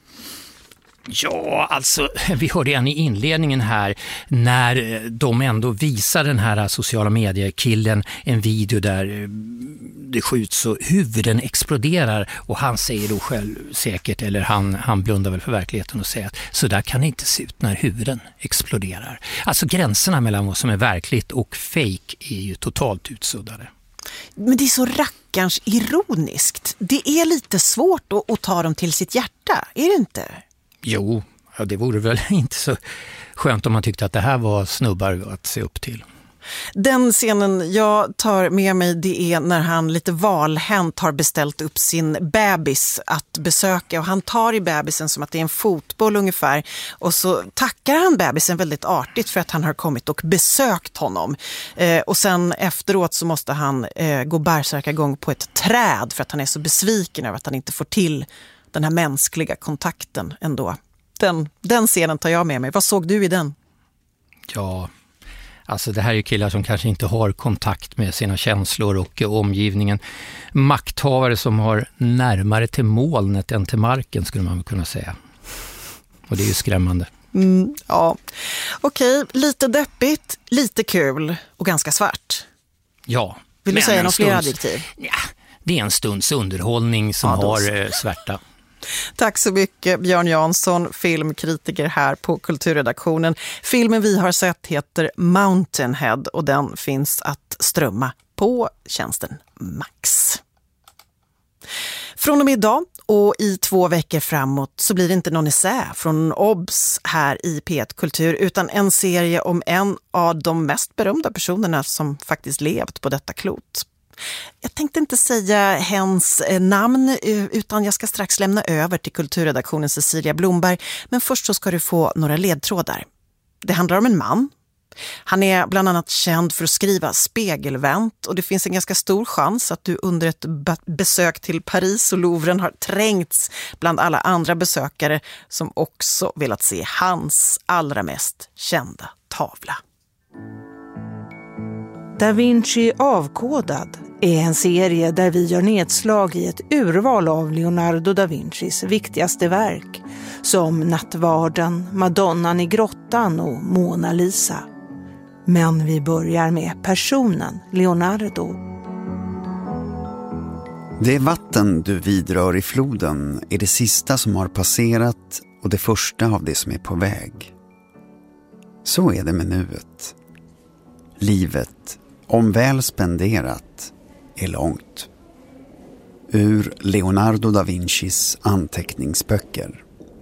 Ja, alltså vi hörde en i inledningen här när de ändå visar den här sociala medier-killen en video där det skjuts och huvuden exploderar och han säger då själv säkert, eller han, han blundar väl för verkligheten och säger att så där kan det inte se ut när huvuden exploderar. Alltså gränserna mellan vad som är verkligt och fake är ju totalt utsuddade. Men det är så rackarns ironiskt. Det är lite svårt att, att ta dem till sitt hjärta, är det inte? Jo, ja, det vore väl inte så skönt om man tyckte att det här var snubbar att se upp till. Den scenen jag tar med mig, det är när han lite valhänt har beställt upp sin bebis att besöka. Och han tar i bebisen som att det är en fotboll ungefär. Och så tackar han bebisen väldigt artigt för att han har kommit och besökt honom. Eh, och sen efteråt så måste han eh, gå bärsärkagång på ett träd för att han är så besviken över att han inte får till den här mänskliga kontakten ändå. Den, den scenen tar jag med mig. Vad såg du i den? Ja, alltså det här är ju killar som kanske inte har kontakt med sina känslor och omgivningen. Makthavare som har närmare till molnet än till marken skulle man kunna säga. Och det är ju skrämmande. Mm, ja, okej. Lite deppigt, lite kul och ganska svart. Ja. Vill du säga några fler adjektiv? Ja, det är en stunds underhållning som ja, har eh, svärta. Tack så mycket Björn Jansson, filmkritiker här på Kulturredaktionen. Filmen vi har sett heter Mountainhead och den finns att strömma på tjänsten Max. Från och med idag och i två veckor framåt så blir det inte någon essä från Obs här i P ett Kultur utan en serie om en av de mest berömda personerna som faktiskt levt på detta klot. Jag tänkte inte säga hens namn utan jag ska strax lämna över till Kulturredaktionen Cecilia Blomberg. Men först så ska du få några ledtrådar. Det handlar om en man. Han är bland annat känd för att skriva spegelvänt och det finns en ganska stor chans att du under ett besök till Paris och Louvren har trängts bland alla andra besökare som också velat se hans allra mest kända tavla. Da Vinci avkodad är en serie där vi gör nedslag i ett urval av Leonardo da Vincis viktigaste verk som Nattvarden, Madonnan i grottan och Mona Lisa. Men vi börjar med personen Leonardo. Det vatten du vidrör i floden är det sista som har passerat och det första av det som är på väg. Så är det med nuet. Livet, om väl spenderat, är långt. Ur Leonardo da Vincis anteckningsböcker.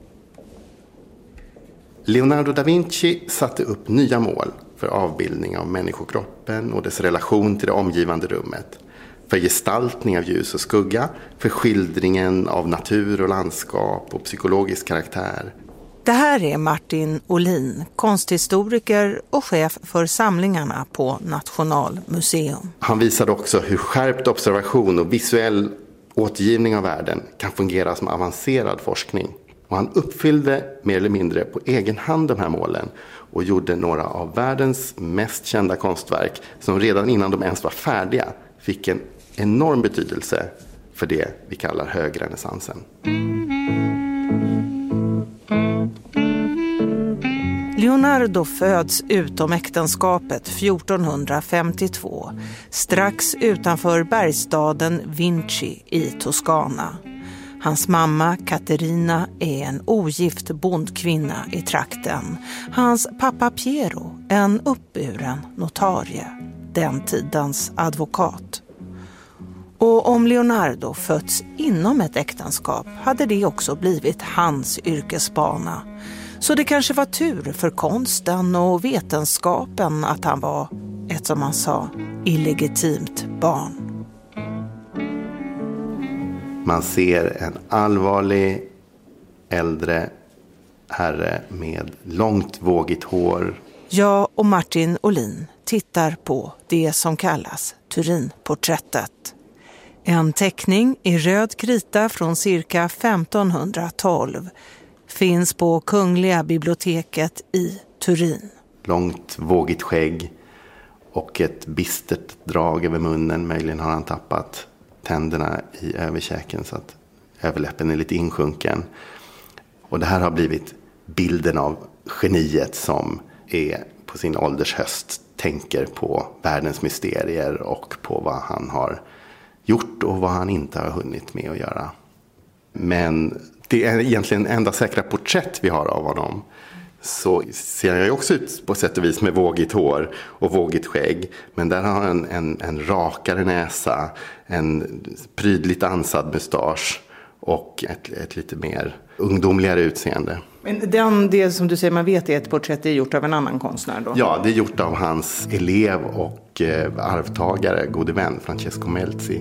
Leonardo da Vinci satte upp nya mål för avbildning av människokroppen och dess relation till det omgivande rummet. För gestaltning av ljus och skugga, för skildringen av natur och landskap och psykologisk karaktär. Det här är Martin Olin, konsthistoriker och chef för samlingarna på Nationalmuseum. Han visade också hur skärpt observation och visuell återgivning av världen kan fungera som avancerad forskning. Och han uppfyllde mer eller mindre på egen hand de här målen och gjorde några av världens mest kända konstverk som redan innan de ens var färdiga fick en enorm betydelse för det vi kallar högrenässansen. Leonardo föds utom äktenskapet fjortonhundrafemtiotvå, strax utanför bergsstaden Vinci i Toscana. Hans mamma Caterina är en ogift bondkvinna i trakten. Hans pappa Piero, en uppburen notarie, den tidens advokat. Och om Leonardo fötts inom ett äktenskap hade det också blivit hans yrkesbana. Så det kanske var tur för konsten och vetenskapen att han var ett, som man sa, illegitimt barn. Man ser en allvarlig äldre herre med långt vågigt hår. Jag och Martin Olin tittar på det som kallas Turinporträttet. En teckning i röd krita från cirka femtonhundratolv finns på Kungliga biblioteket i Turin. Långt vågigt skägg och ett bistert drag över munnen. Möjligen har han tappat tänderna i överkäken så att överläppen är lite insjunken. Och det här har blivit bilden av geniet som är på sin ålders höst tänker på världens mysterier och på vad han har gjort och vad han inte har hunnit med att göra. Men det är egentligen enda säkra porträtt vi har av honom. Så ser jag också ut på sätt och vis med vågigt hår och vågigt skägg. Men där har han en, en, en rakare näsa, en prydligt ansad mustasch och ett, ett lite mer ungdomligare utseende. Men den, det som du säger man vet är ett porträtt är gjort av en annan konstnär då? Ja, det är gjort av hans elev och eh, arvtagare, gode vän Francesco Melzi.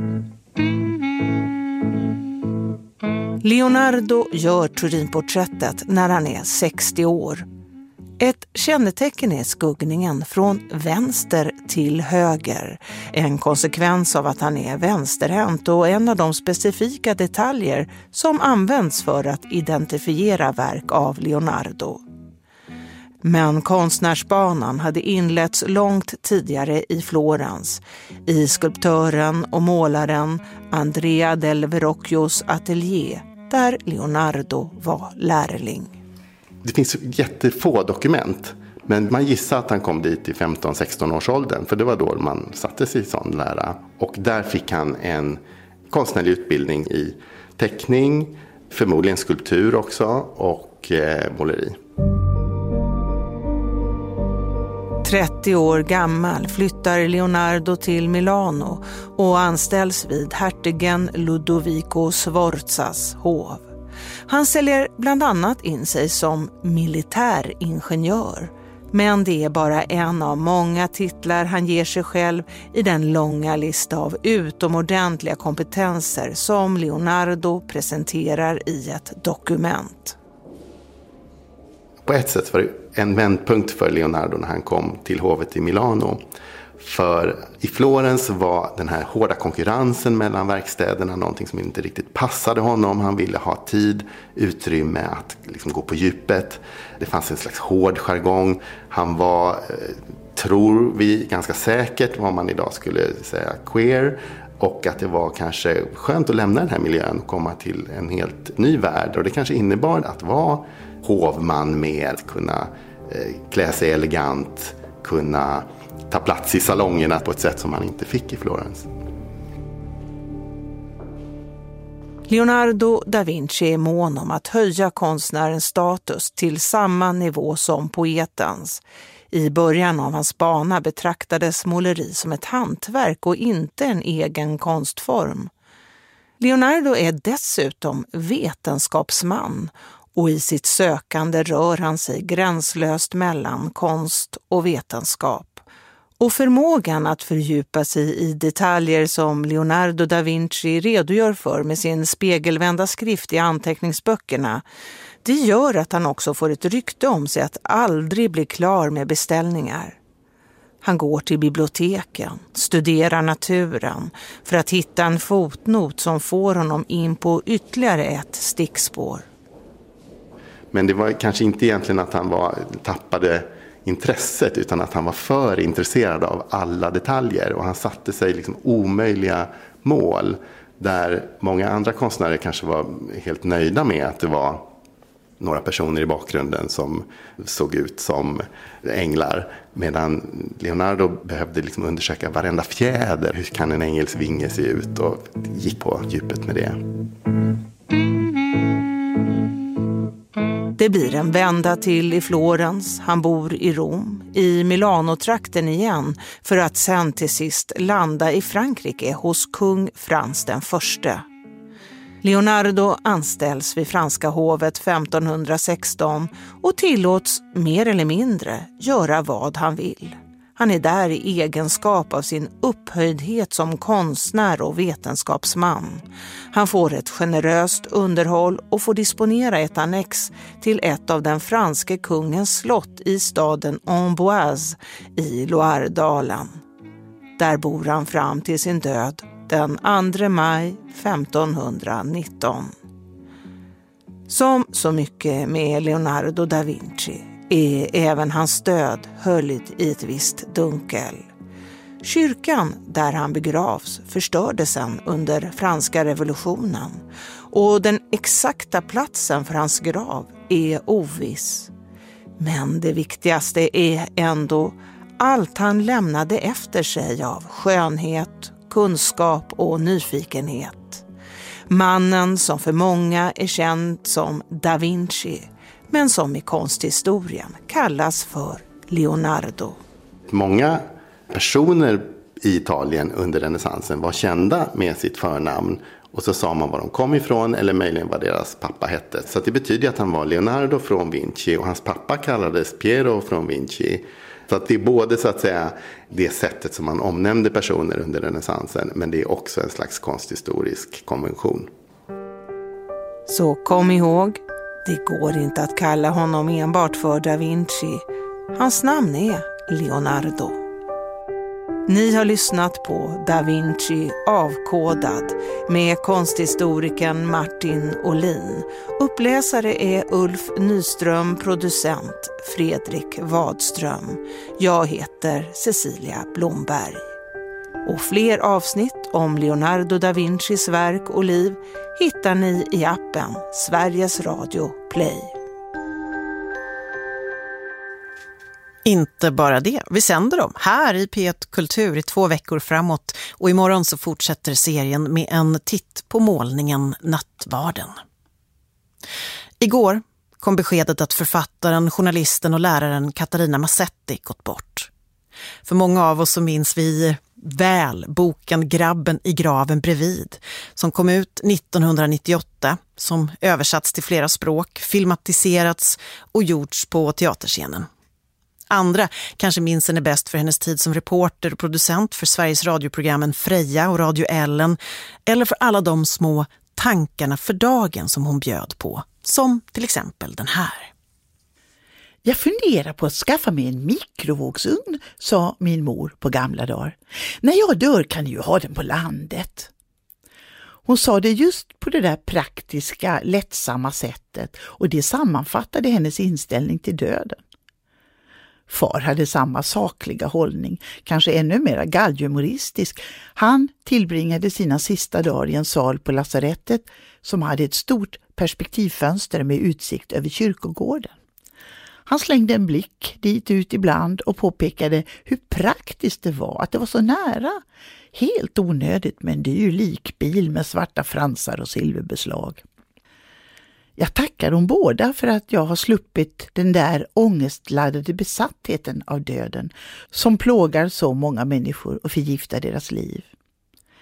Leonardo gör Turinporträttet när han är sextio år. Ett kännetecken är skuggningen från vänster till höger. En konsekvens av att han är vänsterhänt och en av de specifika detaljer som används för att identifiera verk av Leonardo. Men konstnärsbanan hade inletts långt tidigare i Florens, i skulptören och målaren Andrea del Verrocchios atelier, där Leonardo var lärling. Det finns jättefå dokument, men man gissar att han kom dit i femton sexton års åldern, för det var då man satte sig i sån lära. Och där fick han en konstnärlig utbildning i teckning, förmodligen skulptur också och eh, måleri. trettio år gammal flyttar Leonardo till Milano och anställs vid hertigen Ludovico Sforzas hov. Han säljer bland annat in sig som militäringenjör, men det är bara en av många titlar han ger sig själv i den långa lista av utomordentliga kompetenser som Leonardo presenterar i ett dokument. På ett sätt var det en vändpunkt för Leonardo när han kom till hovet i Milano. För i Florens var den här hårda konkurrensen mellan verkstäderna någonting som inte riktigt passade honom. Han ville ha tid, utrymme att liksom gå på djupet. Det fanns en slags hård jargong. Han var, tror vi, ganska säkert vad man idag skulle säga queer. Och att det var kanske skönt att lämna den här miljön och komma till en helt ny värld. Och det kanske innebar att vara hovman med att kunna eh, klä sig elegant, kunna ta plats i salongerna på ett sätt som man inte fick i Florens. Leonardo da Vinci är mån om att höja konstnärens status till samma nivå som poetens. I början av hans bana betraktades måleri som ett hantverk och inte en egen konstform. Leonardo är dessutom vetenskapsman och i sitt sökande rör han sig gränslöst mellan konst och vetenskap. Och förmågan att fördjupa sig i detaljer som Leonardo da Vinci redogör för med sin spegelvända skrift i anteckningsböckerna, det gör att han också får ett rykte om sig att aldrig bli klar med beställningar. Han går till biblioteken, studerar naturen för att hitta en fotnot som får honom in på ytterligare ett stickspår. Men det var kanske inte egentligen att han var, tappade intresset, utan att han var för intresserad av alla detaljer. Och han satte sig liksom omöjliga mål där många andra konstnärer kanske var helt nöjda med att det var några personer i bakgrunden som såg ut som änglar. Medan Leonardo behövde liksom undersöka varenda fjäder. Hur kan en ängels vinge se ut? Och gick på djupet med det. Det blir en vända till i Florens, han bor i Rom, i Milano-trakten igen för att sen till sist landa i Frankrike hos kung Frans den förste. Leonardo anställs vid franska hovet femtonhundrasexton och tillåts mer eller mindre göra vad han vill. Han är där i egenskap av sin upphöjdhet som konstnär och vetenskapsman. Han får ett generöst underhåll och får disponera ett annex till ett av den franske kungens slott i staden Amboise i Loiredalen. Där bor han fram till sin död den andra maj femtonhundranitton. Som så mycket med Leonardo da Vinci är även hans död höljd i ett visst dunkel. Kyrkan där han begravs förstördes sedan under franska revolutionen och den exakta platsen för hans grav är oviss. Men det viktigaste är ändå allt han lämnade efter sig av skönhet, kunskap och nyfikenhet. Mannen som för många är känd som Da Vinci, men som i konsthistorien kallas för Leonardo. Många personer i Italien under renässansen var kända med sitt förnamn. Och så sa man var de kom ifrån eller möjligen vad deras pappa hette. Så det betyder att han var Leonardo från Vinci och hans pappa kallades Piero från Vinci. Så att det är både så att säga det sättet som man omnämnde personer under renässansen, men det är också en slags konsthistorisk konvention. Så kom ihåg, det går inte att kalla honom enbart för Da Vinci. Hans namn är Leonardo. Ni har lyssnat på Da Vinci avkodad med konsthistorikern Martin Olin. Uppläsare är Ulf Nyström, producent Fredrik Wadström. Jag heter Cecilia Blomberg. Och fler avsnitt om Leonardo da Vincis verk och liv hittar ni i appen Sveriges Radio Play. Inte bara det, vi sänder dem här i P ett Kultur i två veckor framåt och imorgon så fortsätter serien med en titt på målningen Nattvarden. Igår kom beskedet att författaren, journalisten och läraren Katarina Massetti gått bort. För många av oss så minns vi väl boken Grabben i graven bredvid som kom ut nittonhundranittioåtta, som översatts till flera språk, filmatiserats och gjorts på teaterscenen. Andra kanske minns henne bäst för hennes tid som reporter och producent för Sveriges radioprogrammen Freja och Radio Ellen, eller för alla de små tankarna för dagen som hon bjöd på, som till exempel den här. Jag funderar på att skaffa mig en mikrovågsugn, sa min mor på gamla dagar. När jag dör kan du ju ha den på landet. Hon sa det just på det där praktiska, lättsamma sättet och det sammanfattade hennes inställning till döden. Far hade samma sakliga hållning, kanske ännu mer galghumoristisk. Han tillbringade sina sista dagar i en sal på lasarettet som hade ett stort perspektivfönster med utsikt över kyrkogården. Han slängde en blick dit ut ibland och påpekade hur praktiskt det var att det var så nära. Helt onödigt med en dyr likbil med svarta fransar och silverbeslag. Jag tackar dem båda för att jag har sluppit den där ångestladdade besattheten av döden som plågar så många människor och förgiftar deras liv.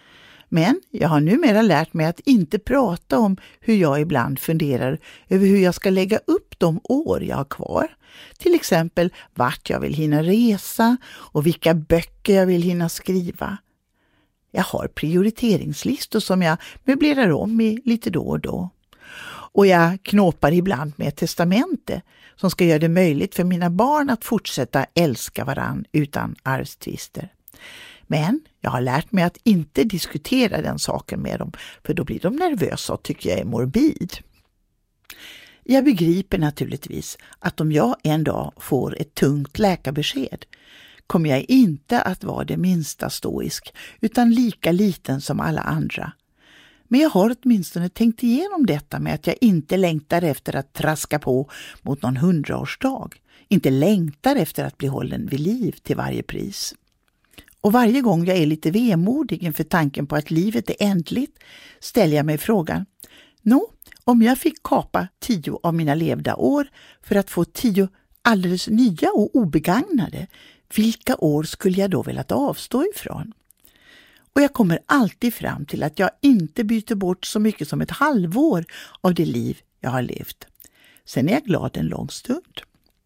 Men jag har numera lärt mig att inte prata om hur jag ibland funderar över hur jag ska lägga upp de år jag har kvar. Till exempel vart jag vill hinna resa och vilka böcker jag vill hinna skriva. Jag har prioriteringslistor som jag möblerar om i lite då och då. Och jag knåpar ibland med ett testamente som ska göra det möjligt för mina barn att fortsätta älska varann utan arvstvister. Men jag har lärt mig att inte diskutera den saken med dem, för då blir de nervösa och tycker jag är morbid. Jag begriper naturligtvis att om jag en dag får ett tungt läkarbesked kommer jag inte att vara det minsta stoisk utan lika liten som alla andra. Men jag har åtminstone tänkt igenom detta med att jag inte längtar efter att traska på mot någon hundraårsdag. Inte längtar efter att bli hållen vid liv till varje pris. Och varje gång jag är lite vemodig inför tanken på att livet är ändligt ställer jag mig frågan: Nå, om jag fick kapa tio av mina levda år för att få tio alldeles nya och obegagnade, vilka år skulle jag då velat avstå ifrån? Och jag kommer alltid fram till att jag inte byter bort så mycket som ett halvår av det liv jag har levt. Sen är jag glad en lång stund.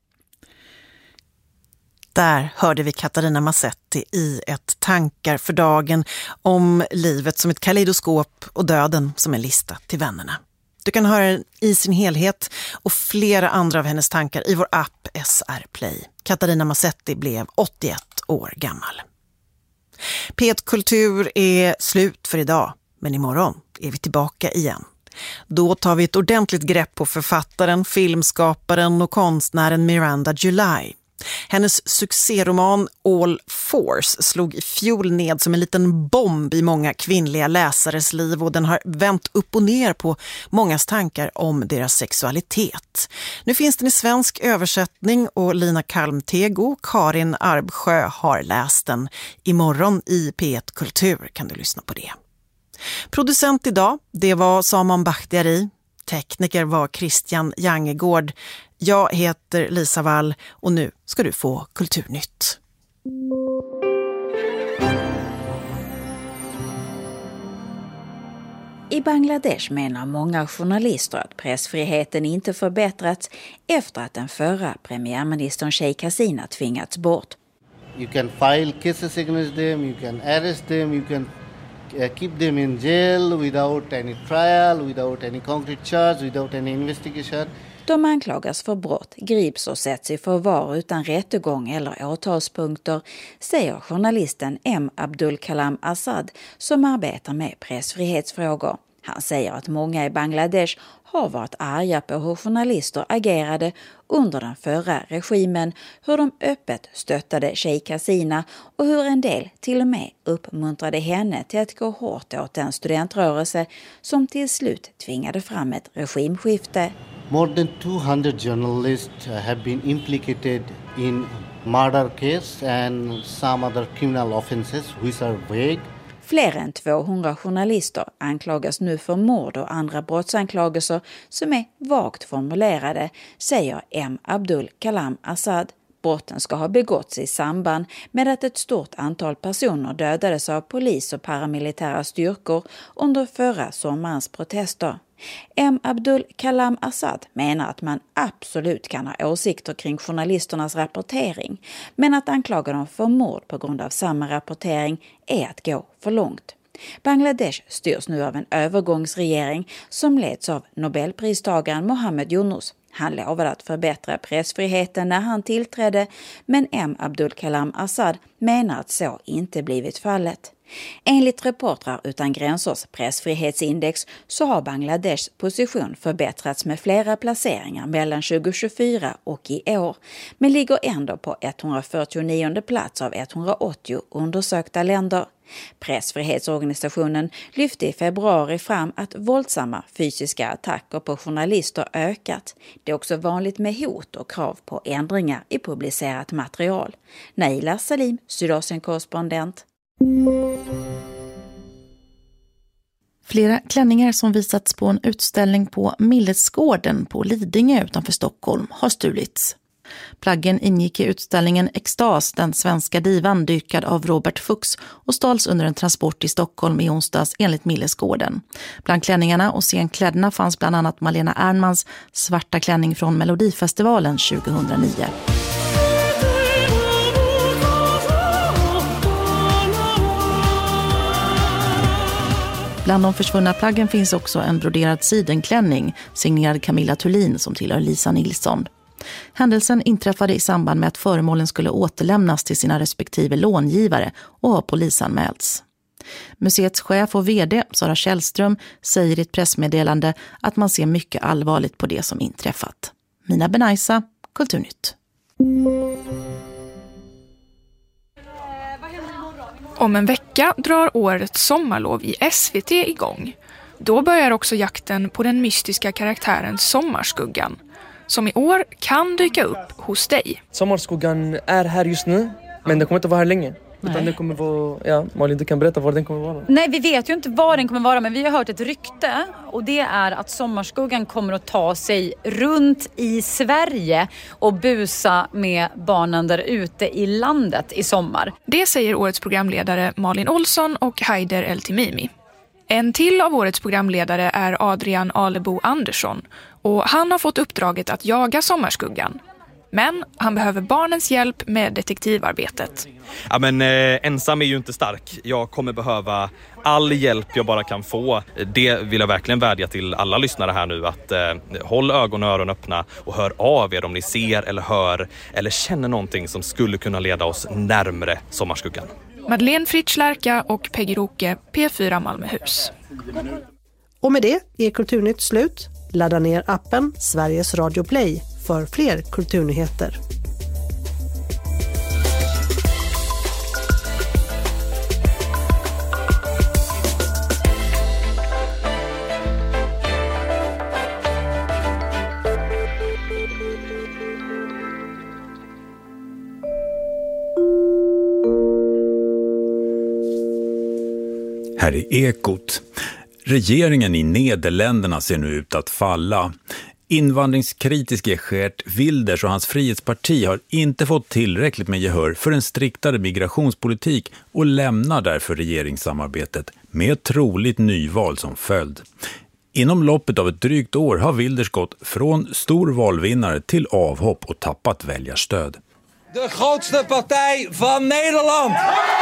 Där hörde vi Katarina Massetti i ett tankar för dagen om livet som ett kaleidoskop och döden som en lista till vännerna. Du kan höra den i sin helhet och flera andra av hennes tankar i vår app S R Play. Katarina Massetti blev åttioett år gammal. P ett Kultur är slut för idag, men imorgon är vi tillbaka igen. Då tar vi ett ordentligt grepp på författaren, filmskaparen och konstnären Miranda July. Hennes succéroman All Force slog i fjol ned som en liten bomb i många kvinnliga läsares liv och den har vänt upp och ner på mångas tankar om deras sexualitet. Nu finns den i svensk översättning och Lina Kalmteg och Karin Arbsjö har läst den. Imorgon i P ett Kultur kan du lyssna på det. Producent idag, det var Saman Bakhtiari. Tekniker var Christian Jangegård. Jag heter Lisa Wall och nu ska du få Kulturnytt. I Bangladesh menar många journalister att pressfriheten inte förbättrats efter att den förra premiärministern Sheikh Hasina tvingats bort. You can file cases against them, you can arrest them, you can uh, keep them in jail without any trial, without any concrete charge, without any investigation. De anklagas för brott, grips och sätts i förvar utan rättegång eller åtalspunkter, säger journalisten M. Abdul Kalam Azad som arbetar med pressfrihetsfrågor. Han säger att många i Bangladesh har varit arga på hur journalister agerade under den förra regimen, hur de öppet stöttade Sheikh Hasina och hur en del till och med uppmuntrade henne till att gå hårt åt en studentrörelse som till slut tvingade fram ett regimskifte. More than two hundred journalists have been implicated in murder case and some other criminal offenses which are vague. Fler än tvåhundra journalister anklagas nu för mord och andra brottsanklagelser som är vagt formulerade, säger M. Abdul Kalam Azad. Brotten ska ha begåtts i samband med att ett stort antal personer dödades av polis och paramilitära styrkor under förra sommarens protester. M. Abdul Kalam Azad menar att man absolut kan ha åsikter kring journalisternas rapportering, men att anklaga dem för mord på grund av samma rapportering är att gå för långt. Bangladesh styrs nu av en övergångsregering som leds av Nobelpristagaren Mohammed Yunus. Han lovade att förbättra pressfriheten när han tillträdde, men M. Abdul Kalam Azad menar att så inte blivit fallet. Enligt Reportrar utan gränsers pressfrihetsindex så har Bangladeshs position förbättrats med flera placeringar mellan tjugo tjugofyra och i år, men ligger ändå på etthundrafyrtionionde plats av etthundraåttio undersökta länder. Pressfrihetsorganisationen lyfte i februari fram att våldsamma fysiska attacker på journalister ökat. Det är också vanligt med hot och krav på ändringar i publicerat material. Naila Salim, Sydasien-korrespondent. Flera klänningar som visats på en utställning på Millesgården på Lidingö utanför Stockholm har stulits. Plaggen ingick i utställningen Extas, den svenska divan dyrkad av Robert Fuchs och stals under en transport i Stockholm i onsdags enligt Millesgården. Bland klänningarna och scenkläderna fanns bland annat Malena Ernmans svarta klänning från Melodifestivalen tjugohundranio. Bland de försvunna plaggen finns också en broderad sidenklänning signerad Camilla Thulin som tillhör Lisa Nilsson. Händelsen inträffade i samband med att föremålen skulle återlämnas till sina respektive långivare och har polisanmälts. Museets chef och vd Sara Källström säger i ett pressmeddelande att man ser mycket allvarligt på det som inträffat. Mina Benaisa, Kulturnytt. Om en vecka drar årets sommarlov i S V T igång. Då börjar också jakten på den mystiska karaktären Sommarskuggan, som i år kan dyka upp hos dig. Sommarskuggan är här just nu, men den kommer inte vara här länge. Utan det kommer vara, ja, Malin, du kan berätta var den kommer vara. Nej, vi vet ju inte var den kommer vara, men vi har hört ett rykte. Och det är att Sommarskuggan kommer att ta sig runt i Sverige och busa med barnen där ute i landet i sommar. Det säger årets programledare Malin Olsson och Haider El Timimi. En till av årets programledare är Adrian Alebo Andersson. Och han har fått uppdraget att jaga Sommarskuggan. Men han behöver barnens hjälp med detektivarbetet. Ja, men eh, ensam är ju inte stark. Jag kommer behöva all hjälp jag bara kan få. Det vill jag verkligen vädja till alla lyssnare här nu. Att eh, håll ögon och öron öppna och hör av er om ni ser eller hör eller känner någonting som skulle kunna leda oss närmare Sommarskuggan. Madeleine Fritz-Lärka och Peggy Roke, P fyra Malmöhus. Och med det är Kulturnytt slut. Ladda ner appen Sveriges Radio Play för fler kulturnyheter. Här är Ekot. Regeringen i Nederländerna ser nu ut att falla. Invandringskritiske Geert Wilders och hans frihetsparti har inte fått tillräckligt med gehör för en striktare migrationspolitik och lämnar därför regeringssamarbetet med troligt nyval som följd. Inom loppet av ett drygt år har Wilders gått från stor valvinnare till avhopp och tappat väljarstöd. De grootste partij van Nederland!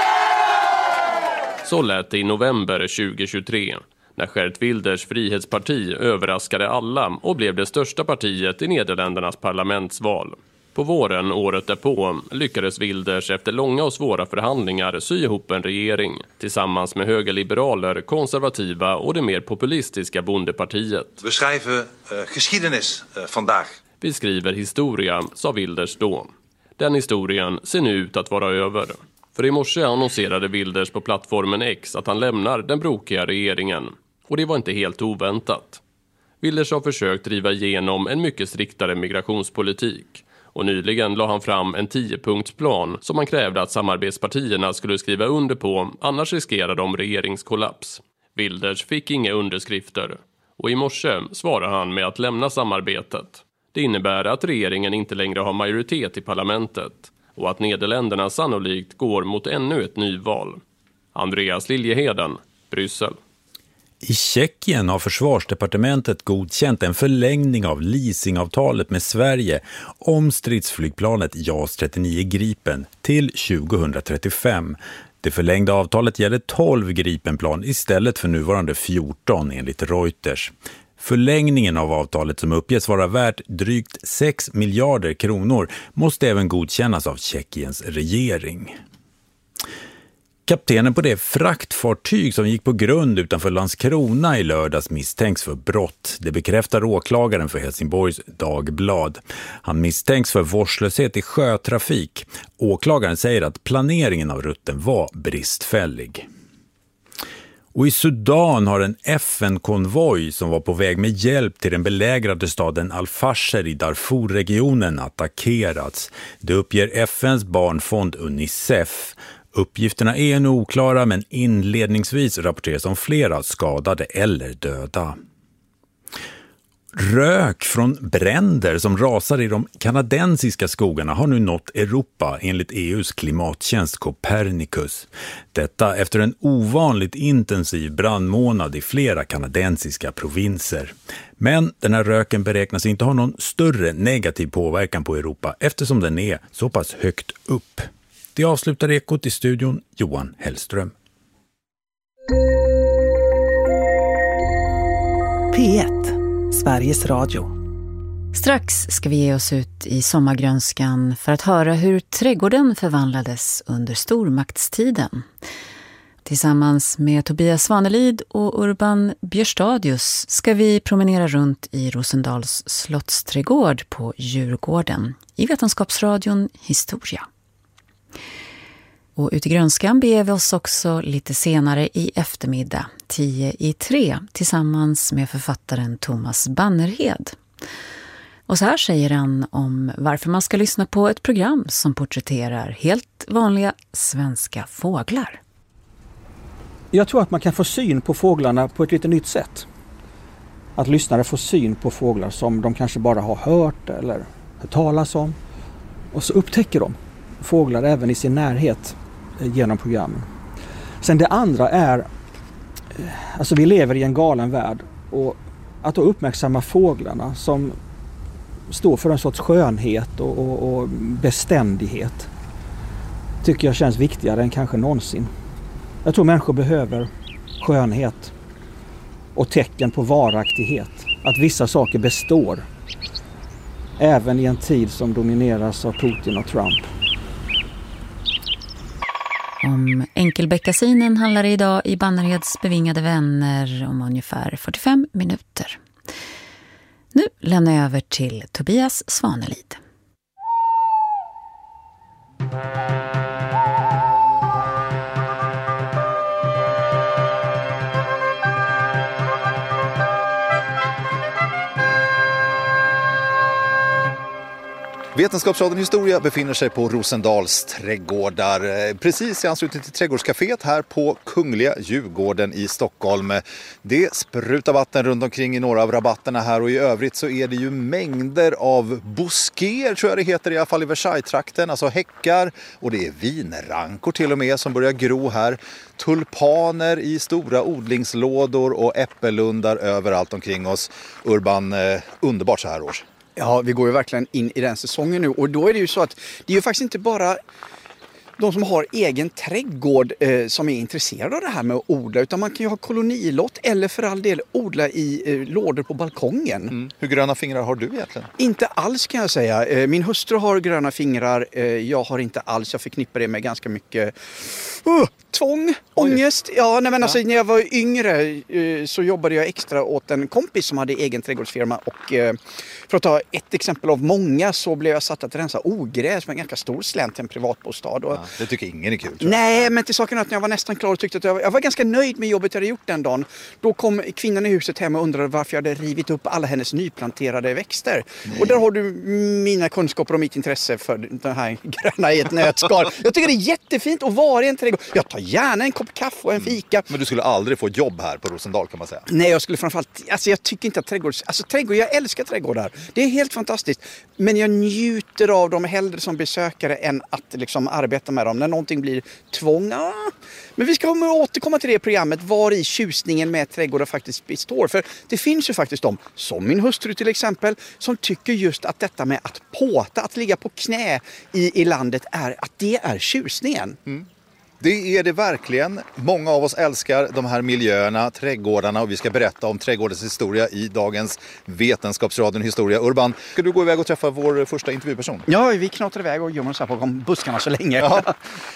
Så lät det i november tjugohundratjugotre när Geert Wilders frihetsparti överraskade alla och blev det största partiet i Nederländernas parlamentsval. På våren året därpå lyckades Wilders efter långa och svåra förhandlingar sy ihop en regering tillsammans med högerliberaler, konservativa och det mer populistiska bondepartiet. Vi skriver uh, geschiedenis uh, vandaag. Vi skriver historia, sa Wilders då. Den historien ser nu ut att vara över. För i morse annonserade Wilders på plattformen X att han lämnar den brokiga regeringen. Och det var inte helt oväntat. Wilders har försökt driva igenom en mycket striktare migrationspolitik. Och nyligen la han fram en tiopunktsplan som han krävde att samarbetspartierna skulle skriva under på, annars riskerar de regeringskollaps. Wilders fick inga underskrifter. Och i morse svarar han med att lämna samarbetet. Det innebär att regeringen inte längre har majoritet i parlamentet. Och att Nederländerna sannolikt går mot ännu ett nyval. Andreas Liljeheden, Bryssel. I Tjeckien har försvarsdepartementet godkänt en förlängning av leasingavtalet med Sverige om stridsflygplanet JAS trettionio Gripen till tjugohundratrettiofem. Det förlängda avtalet gäller tolv Gripenplan istället för nuvarande fjorton enligt Reuters. Förlängningen av avtalet som uppges vara värt drygt sex miljarder kronor måste även godkännas av Tjeckiens regering. Kaptenen på det fraktfartyg som gick på grund utanför Landskrona i lördags misstänks för brott. Det bekräftar åklagaren för Helsingborgs Dagblad. Han misstänks för vårdslöshet i sjötrafik. Åklagaren säger att planeringen av rutten var bristfällig. Och i Sudan har en F N-konvoj som var på väg med hjälp till den belägrade staden Al-Fasher i Darfur-regionen attackerats. Det uppger F N:s barnfond Unicef. Uppgifterna är nu oklara men inledningsvis rapporteras om flera skadade eller döda. Rök från bränder som rasar i de kanadensiska skogarna har nu nått Europa enligt E U:s klimattjänst Copernicus. Detta efter en ovanligt intensiv brandmånad i flera kanadensiska provinser. Men den här röken beräknas inte ha någon större negativ påverkan på Europa eftersom den är så pass högt upp. Det avslutar Ekot i studion, Johan Hellström. P ett, Sveriges Radio. Strax ska vi ge oss ut i sommargrönskan för att höra hur trädgården förvandlades under stormaktstiden. Tillsammans med Tobias Svanelid och Urban Björstadius ska vi promenera runt i Rosendals slottsträdgård på Djurgården i Vetenskapsradion Historia. Och ut i grönskan beger vi oss också lite senare i eftermiddag, tio i tre, tillsammans med författaren Thomas Bannerhed. Och så här säger han om varför man ska lyssna på ett program som porträtterar helt vanliga svenska fåglar. Jag tror att man kan få syn på fåglarna på ett lite nytt sätt. Att lyssnare får syn på fåglar som de kanske bara har hört eller hört talas om. Och så upptäcker de fåglar även i sin närhet genom programmen. Sen det andra är, alltså vi lever i en galen värld, och att då uppmärksamma fåglarna som står för en sorts skönhet och, och, och beständighet tycker jag känns viktigare än kanske någonsin. Jag tror människor behöver skönhet och tecken på varaktighet. Att vissa saker består även i en tid som domineras av Putin och Trump. Om enkelbeckasinen handlar det idag i Bannerheds bevingade vänner om ungefär fyrtiofem minuter. Nu lämnar jag över till Tobias Svanelid. Vetenskapsradion Historia befinner sig på Rosendals trädgårdar, precis i anslutning till trädgårdscaféet här på Kungliga Djurgården i Stockholm. Det sprutar vatten runt omkring i några av rabatterna här, och i övrigt så är det ju mängder av boskéer, tror jag det heter, i alla fall i Versailles-trakten, alltså häckar, och det är vinrankor till och med som börjar gro här. Tulpaner i stora odlingslådor och äppelundar överallt omkring oss. Urban, eh, underbart så här års. Ja, vi går ju verkligen in i den säsongen nu, och då är det ju så att det är ju faktiskt inte bara de som har egen trädgård eh, som är intresserade av det här med att odla, utan man kan ju ha kolonilott eller för all del odla i eh, lådor på balkongen. Mm. Hur gröna fingrar har du egentligen? Inte alls kan jag säga. Eh, min hustru har gröna fingrar, eh, jag har inte alls. Jag förknippar det med ganska mycket uh, tvång, ångest. Ja, nej, men alltså, när jag var yngre eh, så jobbade jag extra åt en kompis som hade egen trädgårdsfirma, och eh, för att ta ett exempel av många så blev jag satt att rensa ogräs med en ganska stor slänt till en privatbostad. Och, ja, det tycker ingen är kul. Nej, men till saken att när jag var nästan klar och tyckte att jag var, jag var ganska nöjd med jobbet jag hade gjort den dagen. Då kom kvinnan i huset hem och undrade varför jag hade rivit upp alla hennes nyplanterade växter. Nej. Och där har du mina kunskaper och mitt intresse för den här gröna i ett nötskal. Jag tycker det är jättefint att vara i en trädgård. Jag tar gärna en kopp kaffe och en fika. Men du skulle aldrig få jobb här på Rosendal, kan man säga? Nej, jag skulle framförallt, alltså jag tycker inte att trädgårds, alltså trädgård, jag älskar trädgårdar. Det är helt fantastiskt. Men jag njuter av dem hellre som besökare än att liksom arbeta med dem. När någonting blir tvång, ah. Men vi ska återkomma till det programmet, var i tjusningen med trädgårdar faktiskt består. För det finns ju faktiskt de, som min hustru till exempel, som tycker just att detta med att påta, att ligga på knä i, i landet, är att det är tjusningen. Mm. Det är det verkligen. Många av oss älskar de här miljöerna, trädgårdarna, och vi ska berätta om trädgårdens historia i dagens Vetenskapsradion Historia. Urban, ska du gå iväg och träffa vår första intervjuperson? Ja, vi knatar iväg och gömmer oss här på buskarna så länge. Ja.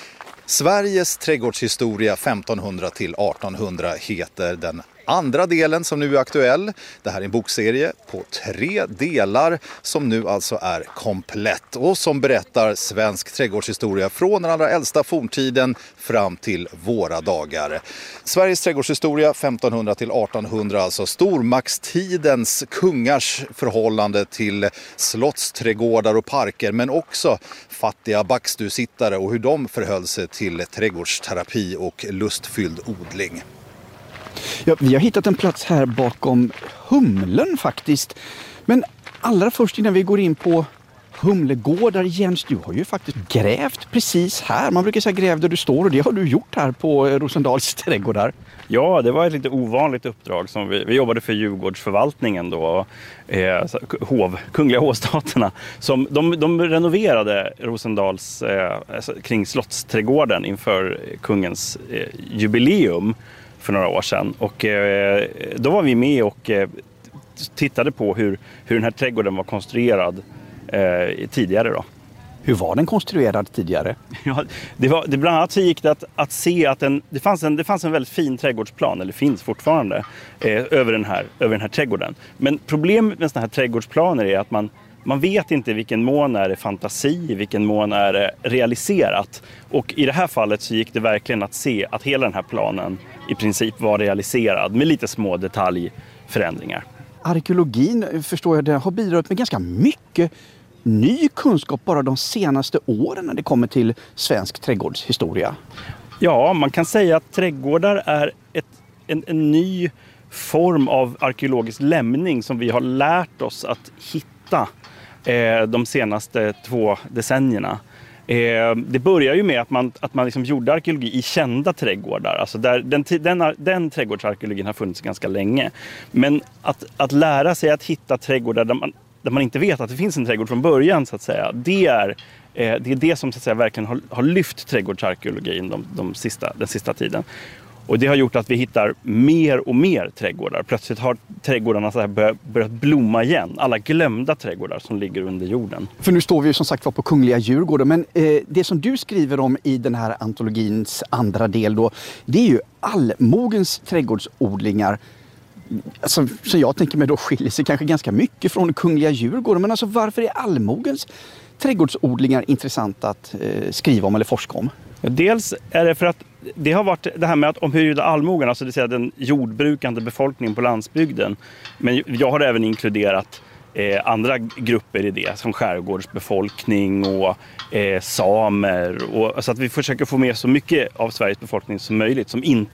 Sveriges trädgårdshistoria femtonhundra till artonhundra heter den andra delen som nu är aktuell. Det här är en bokserie på tre delar som nu alltså är komplett och som berättar svensk trädgårdshistoria från den allra äldsta forntiden fram till våra dagar. Sveriges trädgårdshistoria femtonhundra till artonhundra, alltså stormaktstidens kungars förhållande till slottsträdgårdar och parker, men också fattiga backstusittare och hur de förhöll sig till trädgårdsterapi och lustfylld odling. Ja, vi har hittat en plats här bakom humlen faktiskt. Men allra först innan vi går in på humlegårdar, Jens, du har ju faktiskt grävt precis här. Man brukar säga gräv där du står och det har du gjort här på Rosendals trädgårdar. Ja, det var ett lite ovanligt uppdrag. Som vi, vi jobbade för Djurgårdsförvaltningen då, eh, hov, kungliga hovstaterna. Som, de, de renoverade Rosendals eh, alltså, kring slottsträdgården inför kungens eh, jubileum för några år sedan. Och eh, då var vi med och eh, tittade på hur, hur den här trädgården var konstruerad eh, tidigare då. Hur var den konstruerad tidigare? Ja, det var, det bland annat så gick det att, att se att en, det, fanns en, det fanns en väldigt fin trädgårdsplan, eller finns fortfarande, eh, över, den här, över den här trädgården. Men problemet med sådana här trädgårdsplaner är att man, man vet inte i vilken mån är det fantasi, i vilken mån är det realiserat. Och i det här fallet så gick det verkligen att se att hela den här planen i princip var realiserad med lite små detaljförändringar. Arkeologin, förstår jag, det har bidragit med ganska mycket ny kunskap bara de senaste åren när det kommer till svensk trädgårdshistoria. Ja, man kan säga att trädgårdar är ett, en, en ny form av arkeologisk lämning som vi har lärt oss att hitta eh, de senaste två decennierna. Eh, det börjar ju med att man, att man liksom gjorde arkeologi i kända trädgårdar. Alltså där, den, den, den trädgårdsarkeologin har funnits ganska länge. Men att, att lära sig att hitta trädgårdar där man där man inte vet att det finns en trädgård från början, så att säga. Det är, eh, det, är det som så att säga, verkligen har, har lyft trädgårdsarkeologin de, de sista, den sista tiden. Och det har gjort att vi hittar mer och mer trädgårdar. Plötsligt har trädgårdarna så här börjat, börjat blomma igen. Alla glömda trädgårdar som ligger under jorden. För nu står vi ju som sagt var på Kungliga Djurgården. Men eh, det som du skriver om i den här antologins andra del då, det är ju allmogens trädgårdsodlingar. Alltså, så jag tänker mig då skiljer sig kanske ganska mycket från Kungliga Djurgården. Men alltså varför är allmogens trädgårdsodlingar intressant att eh, skriva om eller forska om? Dels är det för att det har varit det här med att omhyrda allmogen, alltså det vill säga den jordbrukande befolkningen på landsbygden. Men jag har även inkluderat eh, andra grupper i det, som skärgårdsbefolkning och eh, samer. Och, så att vi försöker få med så mycket av Sveriges befolkning som möjligt som inte